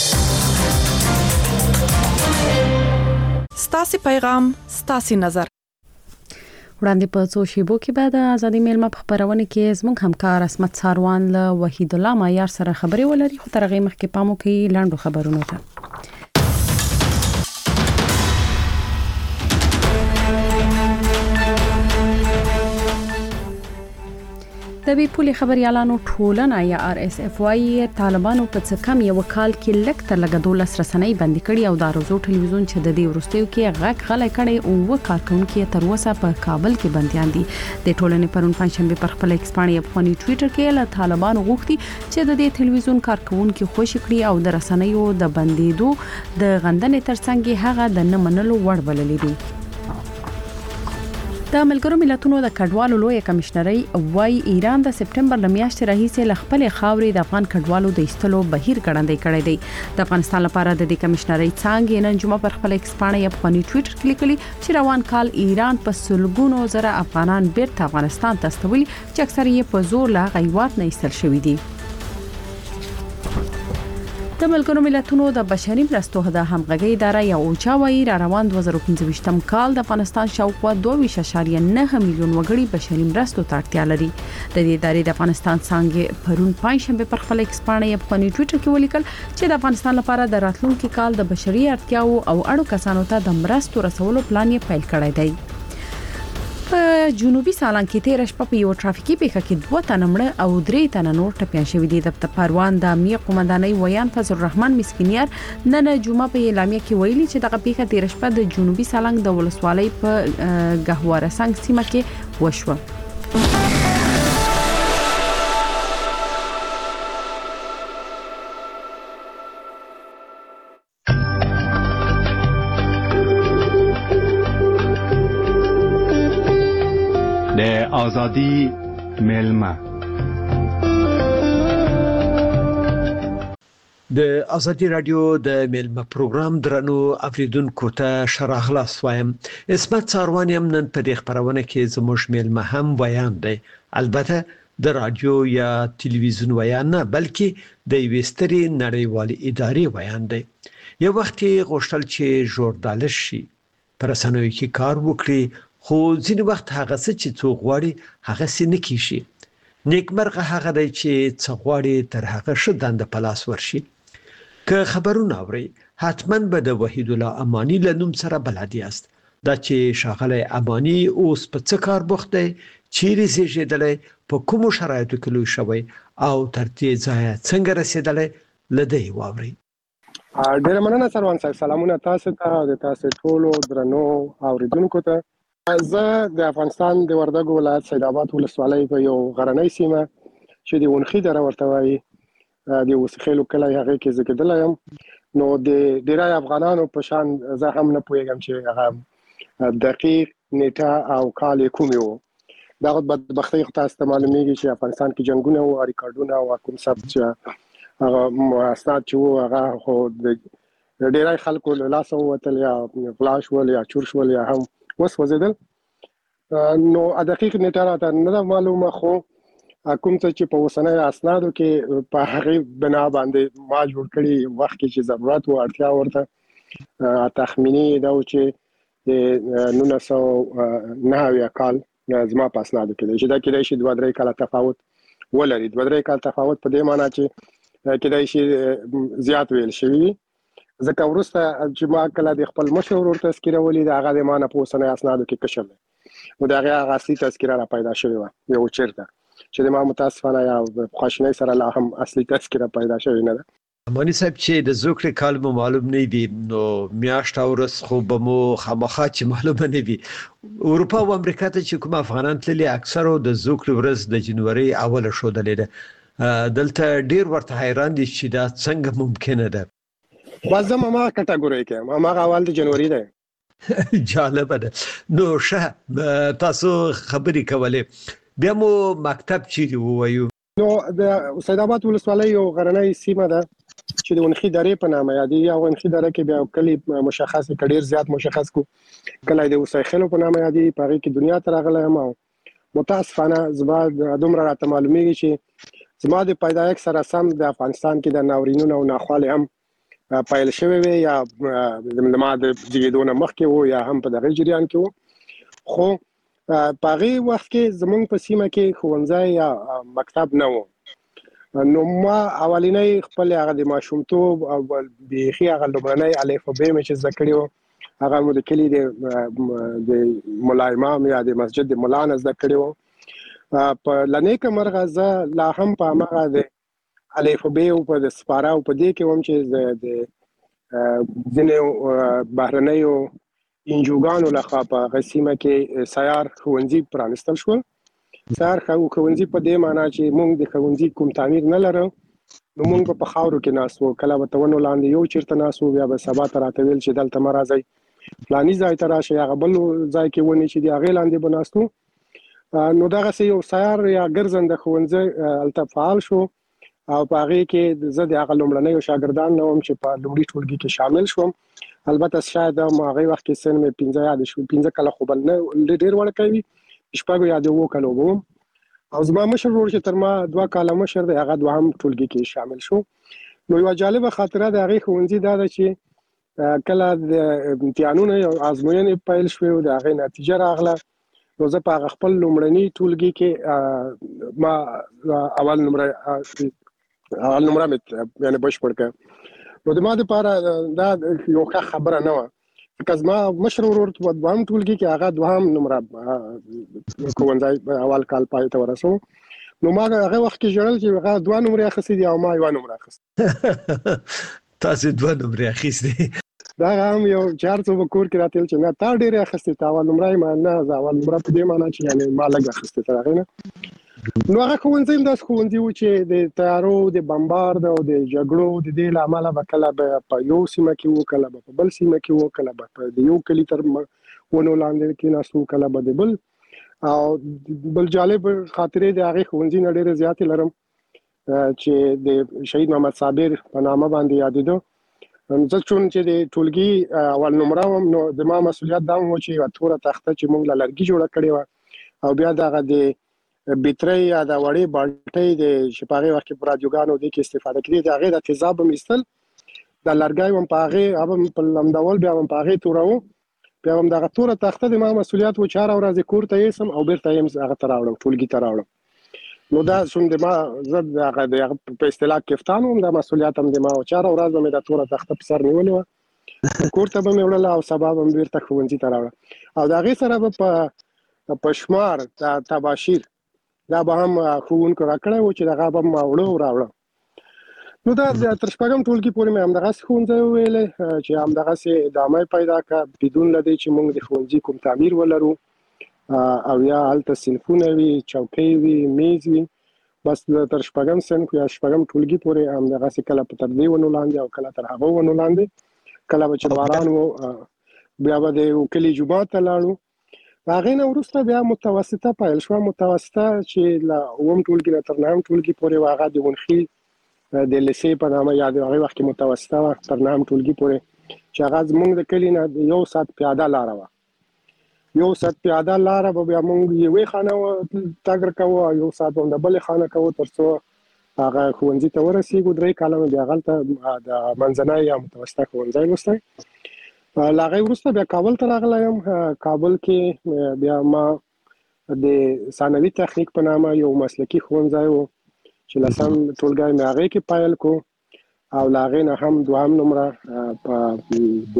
ستاسې پیغام ستاسې نظر. وړاندې په څو شیبو کې بعد ازادي میلمه په خبرونه کې زموږ همکار اسمت ساروان له وحید الله معیار سره خبرې ولري. خو تر هغې مخکې پام وکړئ لاندو خبرونو ته. د بي پولي خبريالانو ټولنه یا آر اس اف وايي طالبانو په څه کم یو کال کې لک تر لګ دولس رسنۍ بندي کړي او د روزو ټلویزیون چې د دې ورستیو کې غږ غلې کړي او وکارکونکو تر اوسه په کابل کې بنديان دي. د ټولنې پرون پنځشنبه پر خپل ایکسپاني افغاني ټوئیټر کې له طالبانو غوښتي چې د دې ټلویزیون کارکونکو خوشی کړي او د رسنیو د بندیدو د غندنې ترڅنګ هغه د نه منلو وړ بللې دي. د ملګرو ملتونو د کډوالو لوی کمشنري وايي ایران د سپټمبر د میاشتې راهیسې له خپل خاورې د افغان کډوالو د ایستلو بهیر ګړندې کړی دی. د افغانستان لپاره د دې کمشنري څنګه نن جمعه پر خپل ایکسپاني افغاني ټوئیټر کې لیکلي چې روان کال ایران په سلګونو زره افغانان بیرته افغانستان ته استولي چې اکثر یې په زور لا غیوات نه ایستل شوی دي. د ملګرو ملتونو د بشري مرستو د همغږي اداره یا اوچا وايي را روان دوه زره پنځه کال د افغانستان شاوخوا دوه اعشاریه نه میلیون وګړي بشري مرستو ته اړتیا لري. د دې ادارې د افغانستان څنګه پرون پنځشنبه پر خپل ایکسپاني افغاني ټوئیټر کې ولیکل چې د افغانستان لپاره د راتلونکي کال د بشري اړتیاو او اړو کسانو ته د مرستو رسولو پلان یې پیل کړی دی. په جنوبي سالنګ کې تیر شپه په یو ټرافیکي پیښه کې دوه تنه مړه او درې تنه نور ټپيان شوي دي. د پروان د امنیه قومندانۍ ویان فضل الرحمن مسکینیار نن جمعه په اعلامیه کې ویلي چې دغه پیښه تیر شپه د جنوبي سالنګ د ولسوالۍ په غهواره څنګ سیمه کې وشوه. آزادی میلمه د ازادي رادیو د میلمه پروګرام درنو اوریدونکو ته شراغلاس وایم. اسمت ساروان يم. نن په دې خبرونه کې زموږ میلمه هم ویان دی. البته د رادیو یا ټلویزیون ویان نه بلکې د ویستري نړیوالې ادارې ویان دی. یو وخت غوښتل چې ژورنالیست شي پر رسنیو کې کار وکړي خو ځینې وخت هغه څه چې څوک غواړي هغه څه نه کیږي. نیکمرغه هغه دی چې څوک غواړي تر هغه ښه دنده په لاس ورشي. که خبرونه اوري حتما به د وحید الله امانی له نوم سره بلد یاست. دا چې شاغله امانی اوس په څه کار بوخت دی، چیرې زیږیدلی، په کومو شرایطو کې لوی شوی او تر دې ځایه څنګه رسیدلی لدی واوري. ډېر مننه سروان صاحب. سلامونه تاسو ته او تاسو ټول درنو اوریدونکو ته. زه د افغانستان د وردګو ولایت سید آباد ولسوالۍ په یو غرنۍ سیمه چې د ونخي دره ورته وایي د وسخېلو کلی هغه کې زګیدل یم. نو د ډیری افغانانو په شان زه هم نه پوهیږم چې هغه دقیق نیټه او کال کوم یو. دا بدبختي تاسو ته معلومیږي چې افغانستان کې جنگونه او ریکارډونه او کوم ثبت چې هغه مؤسسات چې هغه خو د ډیری خلکو له لاسه وتل یا فلاش ول یا چورش ول یا هم وس وزیدل. نو دقیق نیټه راته نه معلومه خو کوم څه چې په وسنۍ اسنادو کې په هغه بنا باندې ما جوړ کړی وخت کې چې ضرورت او اړتیا ورته تخمینی دا و چې نو سو نه کال زما په اسنادو کې چې دا کېدای شي دوه درې کاله تفاوت ولري. دوه درې کال تفاوت په دې معنی چې کېدای شي زیات ویل شي. ځکه ورسته چې ما کله د خپل مشهور ورته تذکره ولې دا هغه د معنی په وسنۍ اسنادو کې کشل نو دا هغه اصلي تذکره را پیدا شوی و یو چیرته چې د ما متاسفانه یا خواشنۍ سره لا هم اصلي تذکره پیدا شوی نه ده. امانی صاحب چې د زوکړې کال مو معلوم نه دی نو میاشت او ورځ خو به مو خامخا چې معلومه نه وي. اروپا او امریکا ته چې کوم افغانان تللي اکثرو د زوکړې ورځ د جنوري اوله ښودلې ده. دلته ډیر ورته حیران دي چې دا څنګه ممکنه ده. بس زما ما کټګوري کې ما اول د جنوري ده. جالب ده. نو شه تاسو خبرې کولې بیا مو مکتب چیرې ووایو؟ نو د سید آباد ولسوالۍ یو غرنۍ سیمه ده چې د ونخي درې په نامه یادېږي. او ونخي دره کې بیا کلی مشخص کډیر زیات مشخص کو کله د وسایخلو په نامه یادېږي. په هغه کې دنیا ته راغلی یم او متاسفانه زما دومره راته معلومیږي چې زما د پیدایښت سره سم د افغانستان کې د ناورینونو او ناخوالې هم پایل شوی وي یا ما د زیږیدو مخکې وو یا هم په دغه جریان کې وو. خو په هغه وخت کې زمونږ په سیمه کې ښوونځی یا مکتب نه وو. نو ما اولینی خپل هغه د ماشومتوب او بیخي هغه لومړنی الف ب مې چې زده کړی وو هغه مو د کلي د ملا امام یا د مسجد د ملا نه زده کړی وو. په لنیکه مرغه زه لا هم په هغه د الف ب او په د سپاره او په دې کې وم چې د ځینې بهرنیو انجوګانو لخوا په غسیمه کې سیار ښوونځي پرانستل شول. سیار ښوونځي په دې معنی چې موږ د ښوونځي کوم تعمیر نه لرو نو موږ په خاورو کې ناست وو. کله به تونو لاندې یو چیرته ناست وو بیا به سبا ته راته ویل چې دلته مه راځئ فلاني ځای ته راشئ هغه بل ځای کې ونې چې د هغې لاندې به ناست وو. نو دغسې یو سیار یا ګرځنده ښوونځی هلته فعال شو او په هغې کې زه د هغه لومړنیو شاګردان نه وم چې په لومړي ټولګي کې شامل شوم. البته شاید هم هغې وخت کې سن مې پنځه یاد شو پنځه کاله خو بل نه ډېر وړکی وي شپږو یا د اوو کالو به وم. او زما مشر ورور چې تر ما دوه کاله مشر دی هغه دوهم ټولګي کې شامل شو. نو یوه جالبه خاطره د هغې ښوونځي دا ده چې کله د امتحانونه یا ازموینې پیل شوې او د هغې نتیجه راغله نو زه په هغه خپل لومړني ټولګي کې ما اول نمره اول نمره مې یعنې بشپړ کړه. نو د ما دپاره دا یو ښه خبره نه وه ځکه زما مشر ورور په دوهم ټولګي کې هغه دوهم نمره ښوونځی اول کال پای ته ورسو. نو ما هغه وخت کې ژړل چې هغه دوه نمرې اخیستې دي او ما یوه نمره اخیستې. تاسې دوه نمرې اخیستې؟ دا هم یو چې هر څه به کور کې راته ویل چې نه تا ډېرې اخیستې ته اول نمره یې نه زه اول نمره په دې معنی چې یعنې ما لږ اخیستې تر هغې نه. نو هغه ښوونځی هم داسې ښوونځي و چې د تیارو د بمبارد او د جګړو د دې له امله به کله به په یو سیمه کې وو کله به په بل سیمه کې وو کله به په د یو کلي تر ونو لاندې کېناست وو کله به د بل. او بل جالب خاطرې د هغې ښوونځي نه ډېرې زیاتې لرم چې د شهید محمد صابر په نامه باندې یادېده. زه چون چې د ټولګي اول نمره وم نو د ما مسؤلیت دا و چې یوه توره تخته چې موږ له لرګي جوړه کړې وه او بیا دغه د بیترۍ یا د وړې بالټۍ د چې په هغې وخت کې په رادیوګانو دې کې استفاده کېدې د هغې د تیزاب هم ایستل د لرګی هم په هغې هغه هم په لمدول بیا هم په هغې توروو بیا هم دغه توره تخته د ما مسؤلیت و چې هره ورځ یې کور ته یوسم او بېرته یې هغه ته راوړم ټولګي ته راوړم. نو دا څوم د ما زه د هغه د هغه په اصطلاح کفتان وم دا مسؤلیت هم د ما و چې هره ورځ به مې دا توره تخته په سر نیولې وه کور ته به مې وړله او سبا به مې بېرته ښوونځي ته راوړه. او د هغې سره به په شمار تباشیر دا به هم ښوونکو راکړی و چې دغه به ما وړه او راوړه. نو دا تر شپږم ټولګي پورې مې همدغسې ښوونځی وویلی چې همدغسې ادامه یې پیدا کړه بدون له دې چې موږ د ښوونځي کوم تعمیر ولرو او یا هلته صنفونه وي چوکۍ وي میز وي. بس تر شپږم صنف یا شپږم ټولګي پورې همدغسې کله په تر دې ونو لاندې او کله تر هغو ونو لاندې کله به چې باران و بیا به د یو کلي جومات ته لاړو. هغې نه وروسته بیا متوسطه پیل شوه. متوسطه چې له اووم ټولګي نه تر نهم ټولګي پورې وه هغه د ونخي د لیسې په نامه یا د هغې وخت کې متوسطه وه تر نهم ټولګي پورې چې هغه زموږ د کلي نه یو ساعت پیاده لاره وه. یو ساعت پیاده لاره به بیا موږ یوې خانه تګ کوو او یو ساعت به هم د بلې خانه کوو تر څو هغه ښوونځي ته ورسېږو. درې کاله مې بیا هغلته د منځنی یا متوسطه ښوونځی لوستی. له هغې وروسته بیا کابل ته راغلی یم. کابل کې بیا ما د ثانوي تخنیک په نامه یو مسلکي ښوونځی و چې لسم ټولګی مې هغې کې پیل کو او له هغې نه هم دوهم نمره په د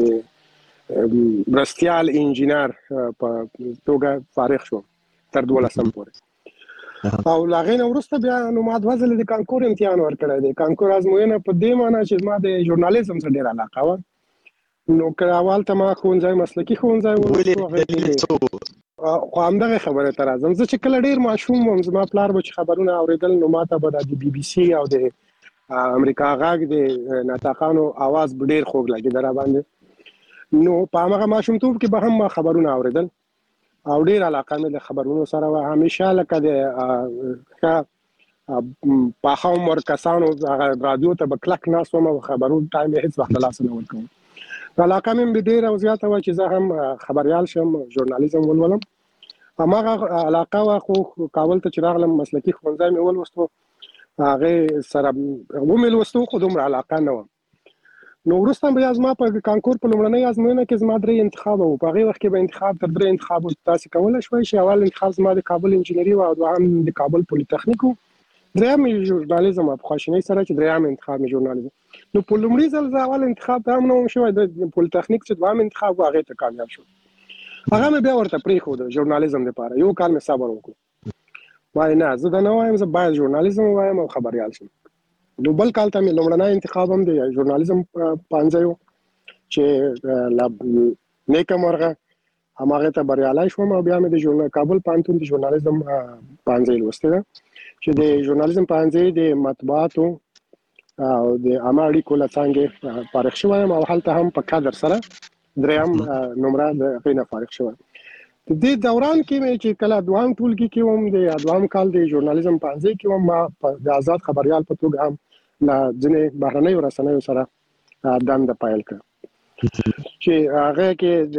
مرستیال انجینر په توګه فارغ شوم تر دولسم پورې. او له هغې نه وروسته بیا نو ما دوه ځلې د کانکور امتحان ورکړی دی. کانکور ازموینه په دې معنی چې ما د ژورنالیزم سره ډېره علاقه وه. نو که اول ته ما ښوونځی مسلکي ښوونځی و خو همدغه خبره تر ازم زه چې کله ډیر ماشوم وم زما پلار به خبرونه اوریدل نو ماته به د بي بي سي او د امریکا غاګ د ناتاقانو आवाज ډیر خوږ لګي درا باندې نو په هغه ماشومتوب کې به هم خبرونه اوریدل او ډیر علاقه مې له خبرونو سره و همیشه لکه د په خام ورکسانو رادیو ته بکلک ناس ومه خبرونه ټایم هیڅ وخت لاس نه ورکوم علاقه مې ډیر او زیاته و چې زه هم خبريال شم ژورنالیزم ولولم هماغه علاقه وا خو کابل ته چراغلم مسلکی ښوونځی مې ولوستو هغه سره ومې ولوستو خو دومره علاقه نه و نو وروسته بیا زما په کانکور په لومړنۍ ازموینه کې زما درې انتخاب وو په هغه وخت کې به انتخاب تر درې انتخاب تاسو کولای شوي چې اول انتخاب زما د کابل انجینری او دوهم د کابل پولیټیکنیک دریم ژورنالیزم په خواشینۍ سره چې دریم انتخاب مې ژورنالیزم نو په لومړي ځل زه اول انتخاب ته هم نو شوی د پولیټیکنیک چې دوهم انتخاب هغه ته کامیاب شو هغه مې بیا ورته پریښود ژورنالیزم لپاره یو کال مې صبر وکړ وای نه زه دا نه وایم زه باید ژورنالیزم وایم او خبريال شم نو بل کال ته مې لومړنی انتخاب هم د ژورنالیزم پانځیو چې لا نیکه مرغه هماغه ته بریالای شوم او بیا مې د ژورنال کابل پانتون د ژورنالیزم پانځی لوسته چې د ژورنالیزم پانځی د مطبوعاتو او د عامه اړیکو لڅنګه فارغ شوم او هلته هم په کادر سره دریم نمبر د غینه فارغ شوم د دې دوران کې مې چې کله دوام ټولګي کې وم د دوام کال د ژورنالیزم پانځی کې وم ما د آزاد خبريال په توګه هم لا ځنې بهرنۍ رسنیو سره دند پایل کړ چې هغه کې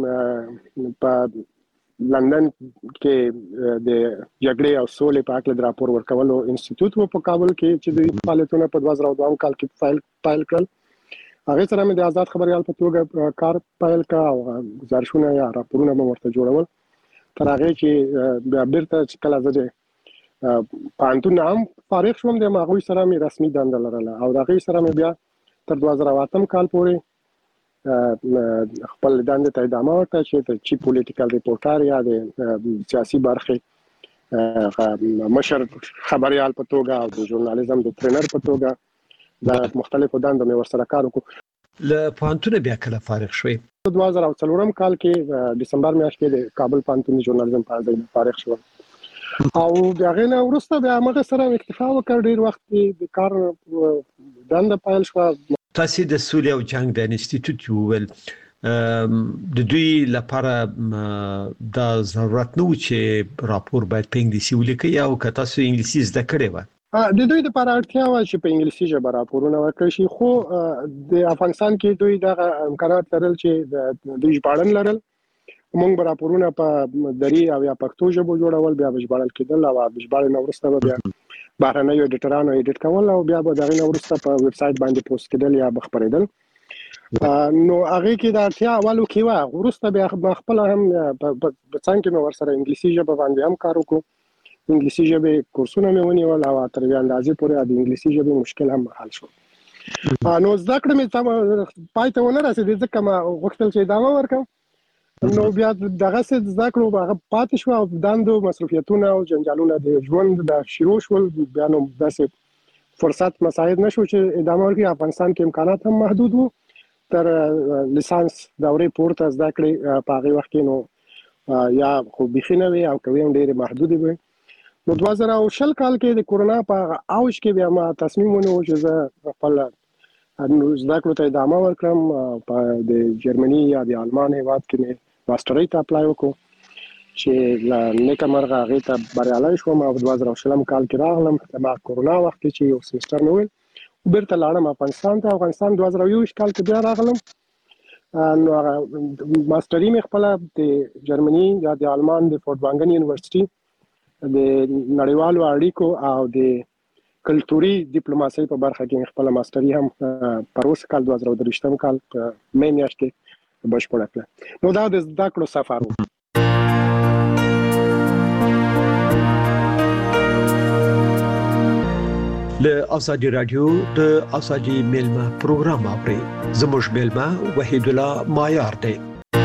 د په لندن کې د جګړې او سولې په اړه د راپور ورکولو انسټیټیوټ په کابل کې چې د فعالیتونو په دوه زره دوه کال کې فایل فایل کړل هغه سره مې د آزاد خبريال په توګه کار فایل کا او گزارشونه یا راپورونه مې ورته جوړول تر هغه چې بیا بیرته چې کله زه پانتون هم فارغ شوم د ماغوي سره مې رسمي دند لرله او دغه سره مې بیا تر دوه زره اتم کال پورې خپل دند ته ادامه ورکړه چې چی پولیټیکل ریپورټر یا د سیاسي برخه مشر خبريال په توګه او د ژورنالیزم د ټرینر په توګه د مختلفو دندو مې ورسره کار وکړ له پانتون بیا کله فارغ شوي دوه زره څلورم کال کې دسمبر میاشت کې د کابل پانتون ژورنالیزم پانځی فارغ شوم او هغه نه ورسته بیا موږ سره اکتفا وکړ ډیر وخت د کار دنده پایل شو تاسو د سولې او جنگ د انسټیټیوټ ول د دوی لپاره د ضرورت نو چې راپور باید په انګلیسي ولیکي او که تاسو انګلیسي زده کړی و د دوی لپاره اړتیا و چې په انګلیسي ژبه راپورونه وکړي شي خو د افغانستان کې دوی د امکانات لرل چې د دوی ژباړن لرل موږ به راپورونه په دري او یا پښتو ژبه جوړول بیا به ژباړل کېدل او ژباړل نو ورسته بیا بهرنۍ ایډیټرانو ایډیټ کول او بیا به دغه نو ورسته په ویب سټ باندې پوسټ کېدل یا بخبرېدل نو هغه کې د اړتیا اولو کې و ورسته بیا خپل هم په څنګه مې ورسره انګلیسي ژبه باندې هم کار وکړو انګلیسي ژبه کورسونه مې ونیول او تر بیا اندازې پورې د انګلیسي ژبه مشکل هم حل شو نو زده کړم چې پای ته ونه رسېدم ځکه ما غوښتل چې ادامه ورکړم نو بیا دغه څه زده کړو هغه پاتې شو او دندو مصروفیتونه او جنجالونه د ژوند د شروع شول بیا نو داسې فرصت مساعد نشو چې ادامه ورکړي افغانستان کې امکانات هم محدود وو تر لیسانس دورې پورته زده کړې په هغه وخت کې نو یا خو بخینه وي او کوي هم ډېر محدود وي نو دوه زره شل کال کې د کورونا په اوج کې بیا ما تصمیم ونیو چې زه خپل نو زده کړو ته ادامه ورکړم په د جرمني یا د آلمان هیواد کې مې ماسترۍ ته اپلای وکړو چې نیکه مرغه هغه ته بریالي شوم او دوه زره شل کال کې راغلم د کورونا وخت چې یو سمستر مې ویل بیرته لاړم افغانستان ته افغانستان دوه زره یو کال کې بیا راغلم نو ماسترۍ مې خپل د جرمني یا د آلمان د فورټوانګن یونیورسيټي د نړیوالو اړیکو او د کلتوري ډیپلوماسۍ په برخه کې خپل ماسترۍ هم پروس کال دوه زره درې کال په مې میاشت کې بشپړه کړه نو دا د زده کړو سفر و له ازادي رادیو د ازادي ملما پروګرام اوري زموږ ملما وحید الله مایار دی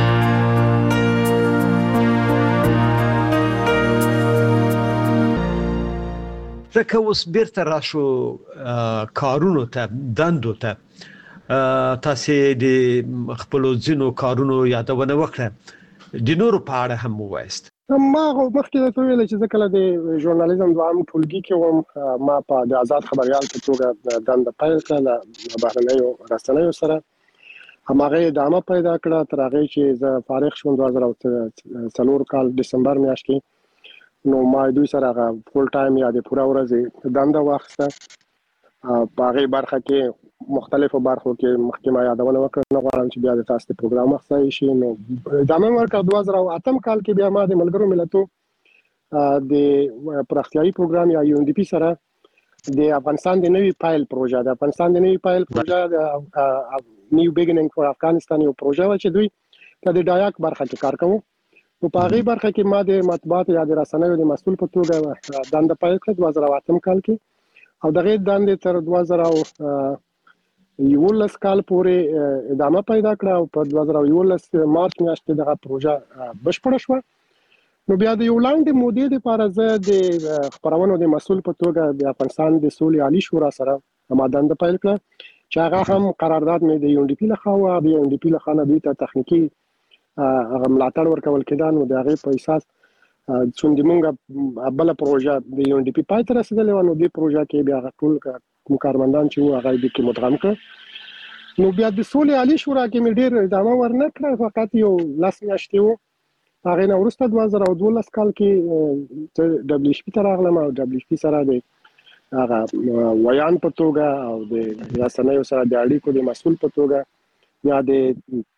زکه اوس بیرته راشو کارونو ته دندو ته تاسو د خپل ځینو کارونو یادونه وکړه د نورو په اړه هم ووایست. ما مخکې ته ویل چې زه کله د ژورنالیزم دوام ټولګي کې وم، ما په د آزاد خبريال په توګه دنده پیل کړه بهرنیو رسنیو سره. هماغه ادامه پیدا کړه تر هغه چې زه فارغ شوم دوه زره او څلور کال دسمبر میاشت کې. نو ما دوی سره فول ټایم یا د پوره ورځ دنده واخیسته. په هغه برخه کې مختلفو برخو کې مخکې ما یادونه وکړه، نه غواړم چې بیا د تاسو د پروګرام مخصوصي شي. نو ادامه ورکړه دوه زره او اتم کال کې بیا ما د ملګرو ملتونو د پراختیایي پروګرام یا یو ان ډي پی سره د افغانستان د نوي پایل پروژه د افغانستان د نوي پایل پروژه د نیو بیګینینګ فور افغانستان یو پروژه و چې دوی د ډایاک برخه کې کار کوي. نو په هغه برخه کې ما د مطبوعات یا د رسنیو د مسؤل په توګه دنده پیل کړه دوه زره اتم کال کې، او دغه دندې تر دوه زره یولس کال پورې ادامه پیدا کړه او په دوه زره یولس مارچ میاشت کې دغه پروژه بشپړه شوه. نو بیا د یو لاندې مودې لپاره زه د خبرونو د مسؤل په توګه د افغانستان د سولې عالی شورا سره هم دنده پیل کړه، چې هغه هم قرارداد مې د یو ان ډي پی لخوا او د یو ان ډي پی لخوا نه دوی ته تخنیکی ملاتړ ورکول کېده. نو د هغې په اساس څومره موږ بل پروژه د یو ان ډي پی پای ته رسېدلې وه، نو دې پروژه کې بیا ټول کوم کارمندان چې وو هغه دې کې مدغم کړ. نو بیا د سولې عالی شورا کې مې ډېر ادامه ورنه کړه، فقط یو لس میاشتې وو. هغې نه وروسته دوه زره دولس کال کې ډبلیو ایچ پي ته راغلم او ډبلیو ایچ پي سره د هغه ویان په توګه او د رسنیو سره د اړیکو د مسؤل په توګه یا د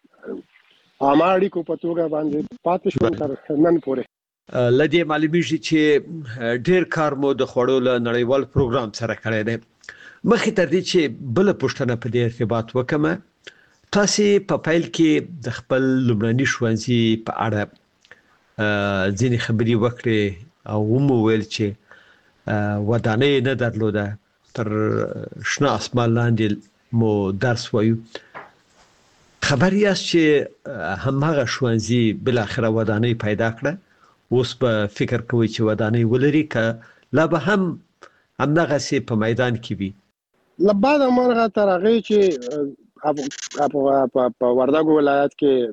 عامه اړیکو په توګه باندې پاتې شوم تر نن پورې. لدی معلومیږي چې ډېر کار مو د خوړو له نړیوال پروګرام سره کړی دی. مخکې تر دې چې بل پوښتنه په دې ارتباط وکم، تاسو په پیل کې د خپل لومړني ښوونځي په اړه ځینې خبرې وکړې او مو ویل چې ودانۍ نه درلوده، تر شنه اسمان لاندې مو درس وایو. خبر یاست چې هماغه ښوونځي بل اخره ودانۍ پیدا کړه، اوس په فکر کوي چې ودانۍ ولري که لا به هم همدغه سي په میدان کې وي؟ لبعد مرغه تر هغه چې په وردګو ولایت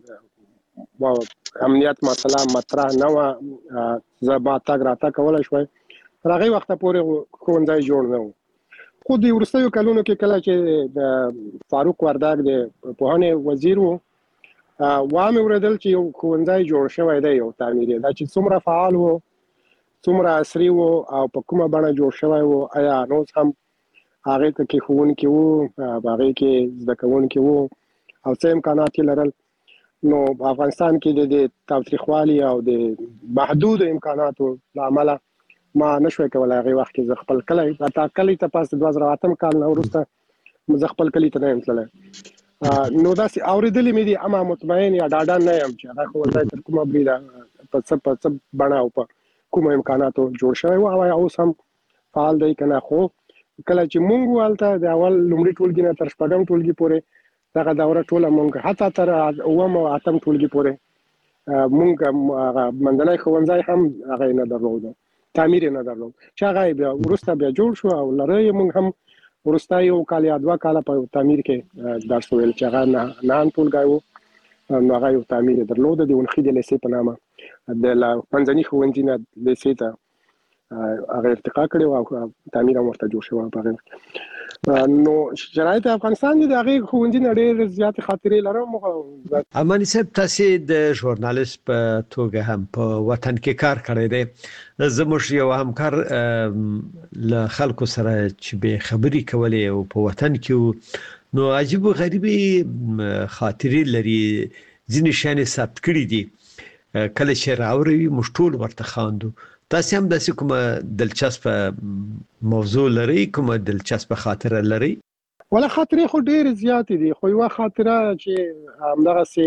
کې امنیت مسله مطرح نه و، زما تاګ راته کولای شوی تر هغه وخت پورې ښوونځی جوړ نه و. خو د وروستیو کلونو کې کله چې د فاروق وردګ د پوهنې وزیر و، وامه ورېدل چې یو ښوونځی جوړ شوی دی، یو تعمیري دا چې څومره فعال و، څومره عصري و او په کومه بڼه جوړ شوی و، آیا نو هم هغه کې ښوونکي وو، هغه کې زده کوونکي وو او څه امکانات لرل. نو په افغانستان کې د تاوتریخوالي او د محدود امکاناتو لامل ما نشوي کولای هغه وخت کې خپل کلی اته کلی ته پاس دوه زره اتم کال نه ورسته مزه خپل کلی ته نه تلل. نو دا سي اوریدلې مې دي اما مطمئن یا ډاډه نه یم چې هغه خو ولای تر کومه بریده په څه په څه بڼه او په کومه امکاناتو جوړ شوی و او اوس هم فعال دی کنه. خو کله چې مونږ والته د اول لومړي ټولګي نه تر شپږم ټولګي پورې دغه دوره ټوله مونږ حتی تر اوم او اتم ټولګي پورې مونږ منځنی ښوونځی هم هغه نه درلود، تعمیر نه درلود، چې هغه بیا وروسته بیا جوړ شو او لري مونږ هم وروسته یو کال یا دوه کاله په تعمیر کې درس ویل چې هغه نه نه ټولګی و، نو هغه یو تعمیر درلود د ونخې د لیسې په نامه د منځني ښوونځي نه لیسې ته هغه ارتقا کړی او تعمیر هم ورته جوړ شوی په هغه. نو شرایط افغانستان د هغه ښوونځي نه ډېر زیات خاطرې لرم. امانی صاحب تاسو د ژورنالیست په توګه هم په وطن کې کار کړی دی، زموږ یو همکار له خلکو سره چې به خبرې کولې او په وطن کې نو عجیب او غریبي خاطرې لري، ځینې شیان ثبت کړي دي، کله چې راوړي موږ ټول ورته خواندو. تاسو هم د کومه دلچسپ موضوع لري، کومه دلچسپ خاطره لري؟ ولا خاطرې خو ډېر زیات دي، خو یو خاطره چې همدغه سي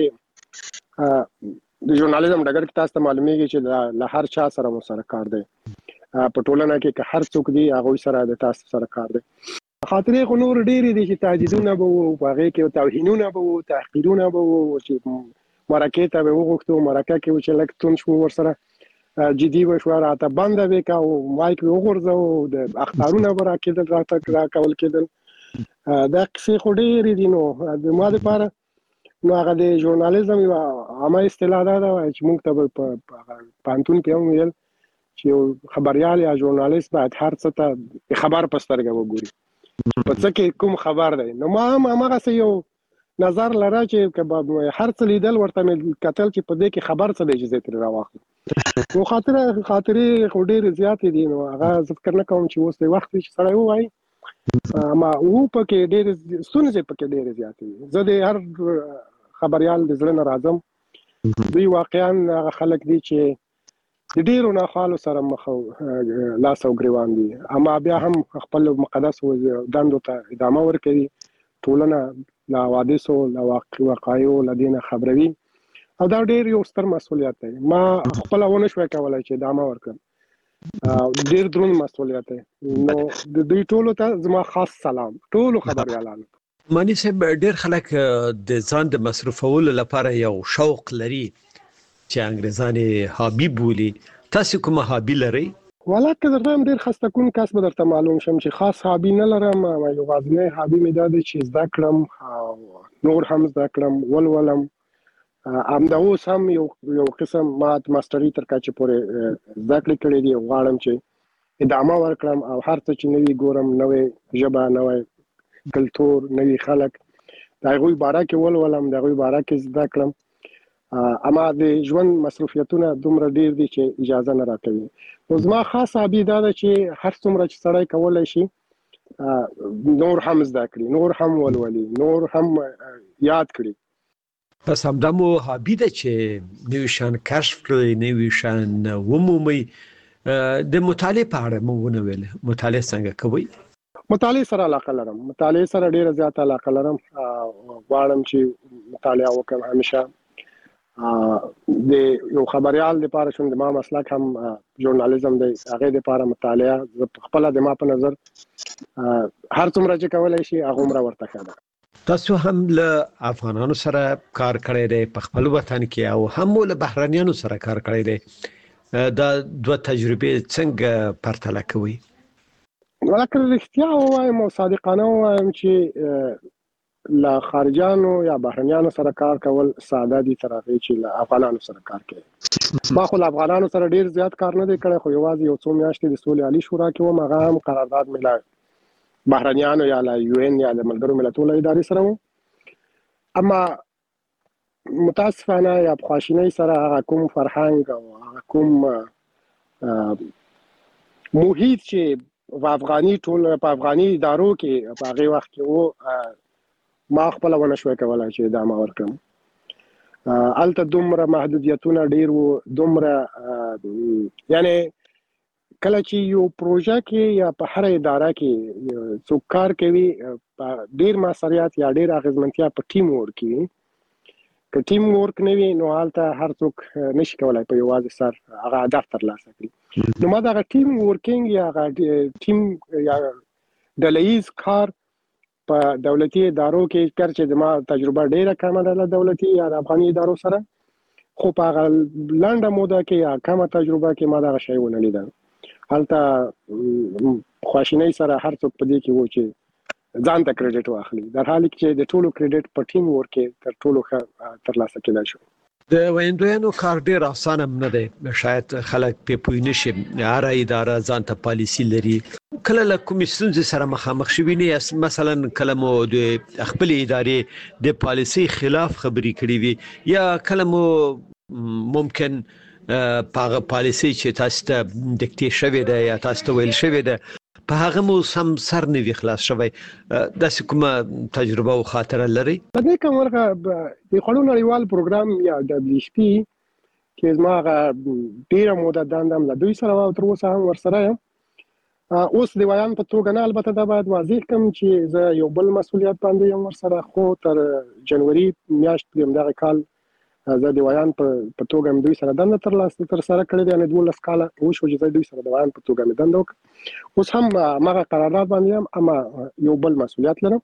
د ژورنالیزم ډګر کې تاسو ته معلومیږي چې له هر چا سره مو سره کار دی په ټولنه کې، که هر څوک دی هغه سره د تاسو سره کار دی. خاطرې خو نور ډېر دي چې تهدیدونه به وو، هغه کې توهینونه به وو، تحقیرونه به وو، چې مرکه ته به وغوښتو مرکه کې چې لکه تون شو ورسره جدي وشو راته بنده وکا او مایک وګورځو د اخبارونه برا کېدل راته را کول کېدل. دا څه خو ډېر دي. نو د ما لپاره نو هغه د ژورنالیزم یو عامه اصطلاح ده چې موږ ته په پانتون کې هم ویل چې خبريال یا ژورنالیست باید هر څه ته خبر پسترګه وګوري په څه کې کوم خبر دی. نو ما هم هغه یو نظر لره چې هر څه لیدل ورته مې کتل چې په دې کې خبر څه دی چې زه ترې راواخلم. نو خاطره خاطرې خو ډېرې زیاتې دي. نو هغه زه فکر نه کوم چې اوس د وخت چې سړی ووایي اما و پکې ډېرې ستونزې پکې ډېرې زیاتې دي. زه د هر خبریال د زړه نه راځم. دوی واقعا هغه خلک دي چې د ډېرو ناخوالو سره مخ لاس او ګریوان دي، اما بیا هم خپل مقدس دندو ته ادامه ورکوي. ټولنه له حوادثو له واقعیو له دې نه خبروي او دا ډېر یو ستر مسؤلیت دی. ما خپله ونه شوی کولی چې ادامه ورکړم، ډېر دروند مسؤلیت دی. نو د دوی ټولو ته زما خاص سلام، ټولو خبریالانو. مانی صاحب ډېر خلک د ځان د مصرفولو لپاره یو شوق لري چې انګریزان یې هابي بولي. تاسو کومه هابي لرئ؟ والا که درته هم ډېر خسته کوم کس به درته معلوم شم چې خاص هابي نه لرم. یوازینی هابي مې دا دی چې زده کړم او نور هم زده کړم، ولولم. همدا اوس هم یو یو قسم ما ماستري تر کچې پورې زده کړې کړې دي. غواړم چې ادامه ورکړم او هر څه چې نوي ګورم، نوې ژبه، نوی کلتور، نوي خلک، د هغوی باره کې ولولم، د هغوی باره کې زده کړم. اما د ژوند مصروفیتونه دومره ډیر دي چې اجازه نه راکوي. نو زما خاص هابي دا ده چې هر څومره چې سړی کولی شي نور هم زده کړي، نور هم ولولي، نور هم یاد کړي. بس همدا مو هابي ده چې نوي شیان کشف کړئ، نوي شیان ومومئ. د مطالعې په اړه مو ونه ویل، مطالعه څنګه کوئ؟ مطالعې سره علاقه لرم، مطالعې سره ډیره زیاته علاقه لرم. غواړم چې مطالعه وکړم همیشه. د یو خبريال لپاره شوم، د ما مسلک هم ژورنالیزم دی، هغه لپاره مطالعه خپل د ما په نظر هر څومره چې کولای شي هغه عمره ورته ښه ده. تاسو هم له افغانانو سره کار کړی دی په خپل وطن کې او هم له بهرانيانو سره کار کړی دی. دا دوه تجربې څنګه پرتله کوي؟ ولکه رښتیا ووایم او صادقانه ووایم چې له خارجانو یا بهرنیانو سره کار کول ساده دي تر هغې چې له افغانانو سره کار کوي. ما خو له افغانانو سره ډیر زیات کار نه دی کړی، خو یوازې یو څو میاشتې د سولې عالي شورا کې وم. هغه هم قرارداد مې له بهرنیانو یا له یو ان یا د ملګرو ملتونو ادارې سره و. اما متاسفانه یا خواشینۍ سره هغه کوم فرهنګ او هغه کوم محیط چې په افغاني ټول په افغاني ادارو کې په هغې وخت کې و، ما خپل ونه شوی کولای چې ادامه ورکړم. الته دومره محدودیتونه ډیر وو، دومره یعنی کله چې یو پروژه کې یا په هر اداره کې څوک کار کوي، ډیر مسؤلیت یا ډیر اغیزمنتیا په ټیم ورک وي. که ټیم ورک نه وي نو هلته هر څوک نشي کولای په یوازې سر هغه هدف ترلاسه کړي. نو ما دغه ټیم ورکینګ یا هغه ټیم یا ډلهییز کار په دولتي ادارو کې کار چې د ما تجربه ډیره کمه ده له دولتي یا د افغاني ادارو سره، خو په هغه لنډه موده کې یا کمه تجربه کې ما دغه شی ونه لیدل. هلته خواشینۍ سره هر څوک په دې کې و چې ځان ته کریډټ واخلي، در حال کې چې د ټولو کریډټ په ټیم ورک کې تر ټولو ښه ترلاسه کېدای شو. د ویندویانو کار ډیر اسانه نه دی، شاید خلک په پوی نشي. هر اداره ځان ته پالیسی لري. کله له کومې ستونزې سره مخامخ شوي نه، مثلا کله مو د خپل ادارې د پالیسی خلاف خبرې کړې وي، یا کله مو ممکن په پالیسی چې تاسو ته ډیکټې شوې ده یا تاسو ته ویل شوې ده په هغه مو سم سر نه وي خلاص شوی. داسې کومه تجربه او خاطره لرئ؟ په دې کوم ورغه د خړو نړیوال پروګرام یا دبليو ایچ پی کې زما هغه ډیره موده دندم له دوی سره او تر اوسه هم ورسره یم. اوس د ویان په توګه نه، البته دا باید واضح کړم چې زه یو بل مسؤلیت باندې یم ورسره، خو تر جنوري میاشت د همدغه کال زه د ویان په توګه هم دوی سره دنده ترلاسه تر سره کړې ده. یعنې دولس کاله وشو چې زه دوی سره د ویان په توګه مې دنده وکړه. اوس هم هماغه قرارداد باندې یم، اما یو بل مسؤلیت لرم.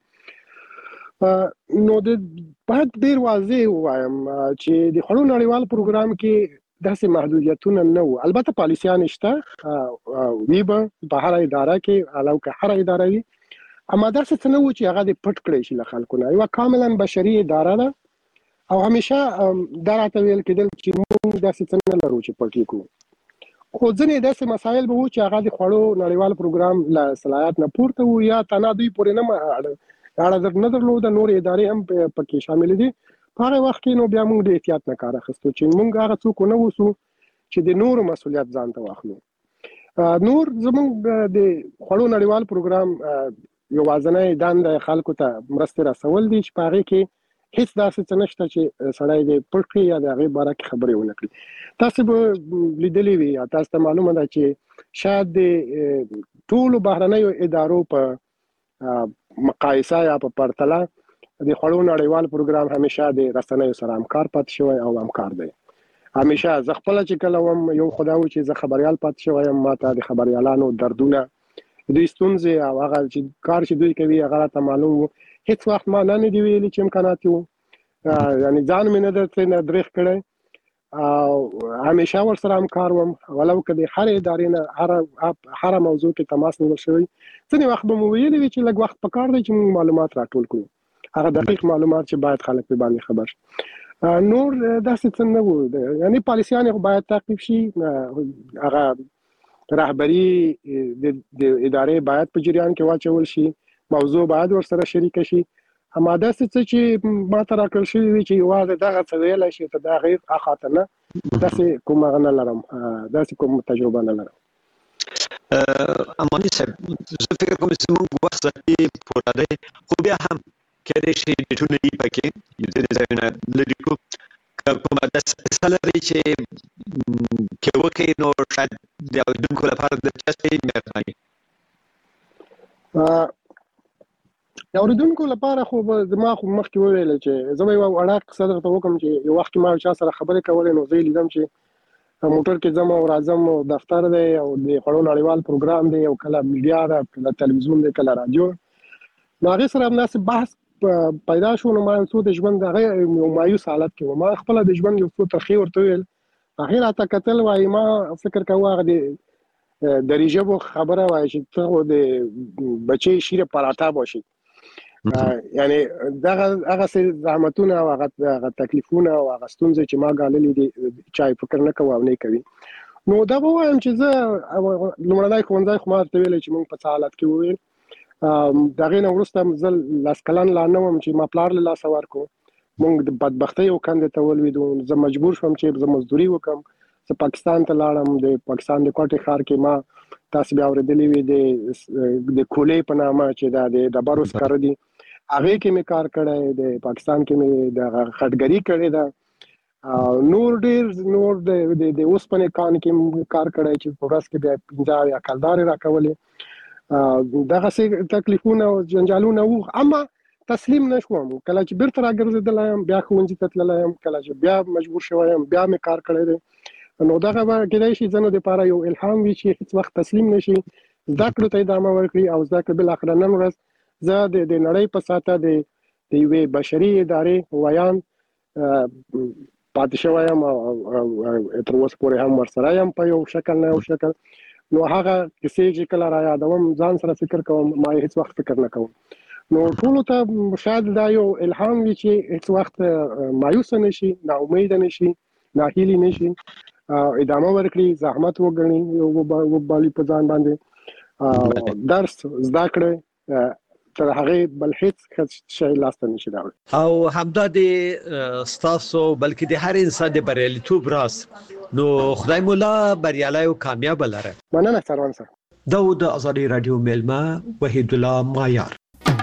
نو د باید ډېر واضح ووایم چې د خړو نړیوال پروګرام کې داسې محدودیتونه نه وو. البته پالیسیان شته وي به په هره اداره کې، علاوه که هره اداره وي، اما داسې څه نه وو چې هغه دې پټ کړی شي له خلکو نه. یوه کاملا بشري اداره ده او همیشه دا راته ویل کېدل چې موږ داسې څه نه لرو چې پټ کړو. خو ځینې داسې مسایل به وو چې هغه د خوړو نړیوال پروګرام له صلاحیت نه پورته وو یا تنها دوی پورې نه اړه نه درلوده، نورې ادارې هم پکې شامل دي. په هغه وخت کې نو بیا موږ د احتیاط نه کار اخیستو چې موږ هغه څوک نه اوسو چې د نورو مسؤلیت ځان ته واخلو. نور زموږ د خوړو نړیوال پروګرام یوازینۍ دنده خلکو ته مرستې رسول دي چې په هغې کې هیڅ داسې څه نشته چې سړی د پټ کړي یا د هغې باره کې خبرې ونه کړي. تاسو به لیدلي وي یا تاسو ته معلومه ده چې شاید د ټولو بهرنیو ادارو په مقایسه یا په پرتله د خوړو نړیوال پروګرام همیشه د رسنیو سره همکار پاتې شوی او همکار دی. همیشه زه خپله چې کله وم یو خدا و چې زه خبریال پاتې شوی یم، ما ته د خبریالانو دردونه، دوی ستونزې او هغه چې کار چې دوی کوي هغه راته معلوم و. هیڅ وخت ما نه دي ویلي چې امکانات وو، یعنې ځان مې نه ده ترېنه درېغ کړی او همیشه ورسره همکار وم. ولو که د هرې ادارې نه هره موضوع کې تماس نیول شوی. ځینې وخت به مو ویلي وي چې لږ وخت پکار دی چې موږ معلومات راټول کړو، هغه دقیق معلومات چې باید خلک په باندې خبر شي. نور داسې څه نه وو، یعنې پالیسیانې خو باید تعقیب شي، هغه رهبري د ادارې باید په جریان کې واچول شي، موضوع باید ورسره شریکه شي. اما داسې څه چې ما ته راکړل شوي وي چې یوازې دغه څه ویلی شي ته دا غیر اخاطه نه، داسې کوم هغه نه لرم، داسې کوم تجربه نه لرم. اماني صاحب، زه فکر کوم چې موږ وخت ځکې پوره دی، خو بیا هم کېدای شي ډیټونه یې پکې ځینې ځایونه لرې کړو. که کومه داسې قصه لري چې که وکړئ نو شاید د اورېدونکو لپاره دلچسپه وي، مهرباني. د اورېدونکو لپاره خو زما خو مخکې وویل چې زه به یوه وړه قصه درته وکړم چې یو وخت کې ما یو چا سره خبرې کولې، نو زه یې لیدم چې موټر کې ځم او راځم او دفتر دی او د خوړو نړیوال پروګرام دی او کله میډیا ده، کله تلویزیون دی، کله رادیو. نو هغې سره همداسې بحث پیدا شو. نو ما یو څو د ژوند هغه یو مایوس حالت کې وم، ما خپله د ژوند یو څو ترخې ورته وویل. هغې راته کتل، وایي ما فکر کوه هغه د دري ژبو خبره وایي چې ته د بچې شیر پراټا باشي، یعنی دغه هغه زحمتونه او هغه تکلیفونه او هغه ستونزې چې ما ګاللې دي چا فکر نه کوي او نه کوي. نو دا به وایم چې زه لومړنی ښوونځی خو ما ورته ویلی چې موږ په څه حالت کې وویل. د هغې نه وروسته زه لس کلن لا نه وم چې ما پلار له لاسه ورکړو. موږ د بدبختۍ یو کندې ته ولوېدو. زه مجبور شوم چې زه مزدوري وکړم. زه پاکستان ته لاړم. د پاکستان د کوټې ښار کې ما تاسو بیا اورېدلي وي د کولې په نامه چې دا د ډبرو سکاره دي، هغې کې مې کار کړی، د پاکستان کې مې د خټګري کړې ده، نور ډېر نور د اوسپنې کان کې کار کړی چې په ورځ کې بیا پنځه اویا کلدارې راکولې. دغسې تکلیفونه او جنجالونه وو، اما تسلیم نه شوم. کله چې بیرته راګرځېدلی یم، بیا ښوونځي ته تللی یم، کله چې بیا مجبور شوی یم، بیا مې کار کړی دی. نو دغه به کېدای شي زه نو دپاره یو الهام وي چې هېڅ وخت تسلیم نه شي، زده کړو ته ادامه ورکړي او زده کړه بالاخره نن ورځ زه د نړۍ په ساته د یوې بشري ادارې ویان پاتې شوی یم او تر اوسه پورې هم ورسره یم په یو شکل نه یو شکل. نو هغه کیسې چې کله را یادوم ځان سره فکر کوم، ما یې هېڅ وخت فکر نه کوم. نو ټولو ته شاید دا یو الهام وي چې هېڅ وخت مایوسه نه شي، ناامیده نه شي، ناهیلي نه شي، ادامه ورکړي، زحمت وګڼي، یو وبالي په ځان باندې درس زده کړئ، تر هغې بل هیڅ شی لاسته نشي راوړی. او همدا د ستاسو بلکې د هر انسان د بریالیتوب راز. نو خدای مولا بریالی او کامیاب لره. مننه سروان صاحب. دا د ازادي رادیو میلمه وحید الله مایار.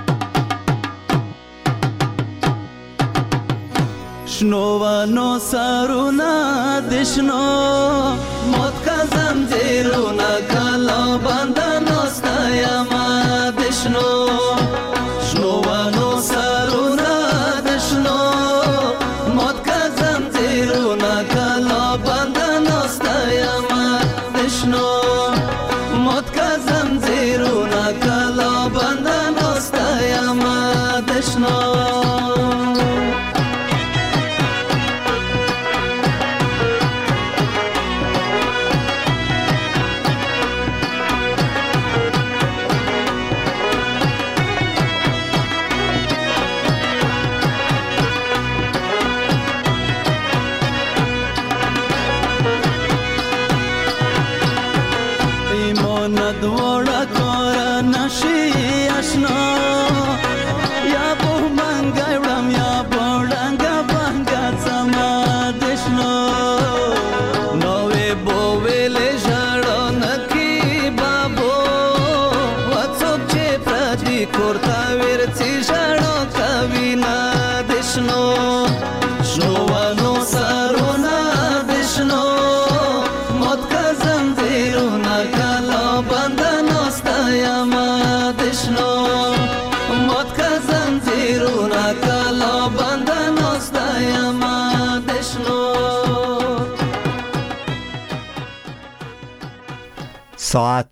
شنو ونو سرونا دشنو موت کا زنجیرونا کلا بندن استایما دشنو شنو ونو سرونا دشنو موت کا زنجیرونا کلا بندن استایما دشنو موت کا زنجیرونا کلا بندن استایما دشنو ندوړه کور نشي آشنا یا په منګ وړم یا بوډنګ بنګ سما دشنو نو وې بو ویلې ژړو نکی بابو وڅوک چې پردي کورتا ورڅي ژړو کوي نه دشنو شنو ونو سرونه دشنو مت کزم زیرونه کلا بندنو ستایما دشنو مت کزم زیرونه کلا بندنو ستایما دشنو ساعت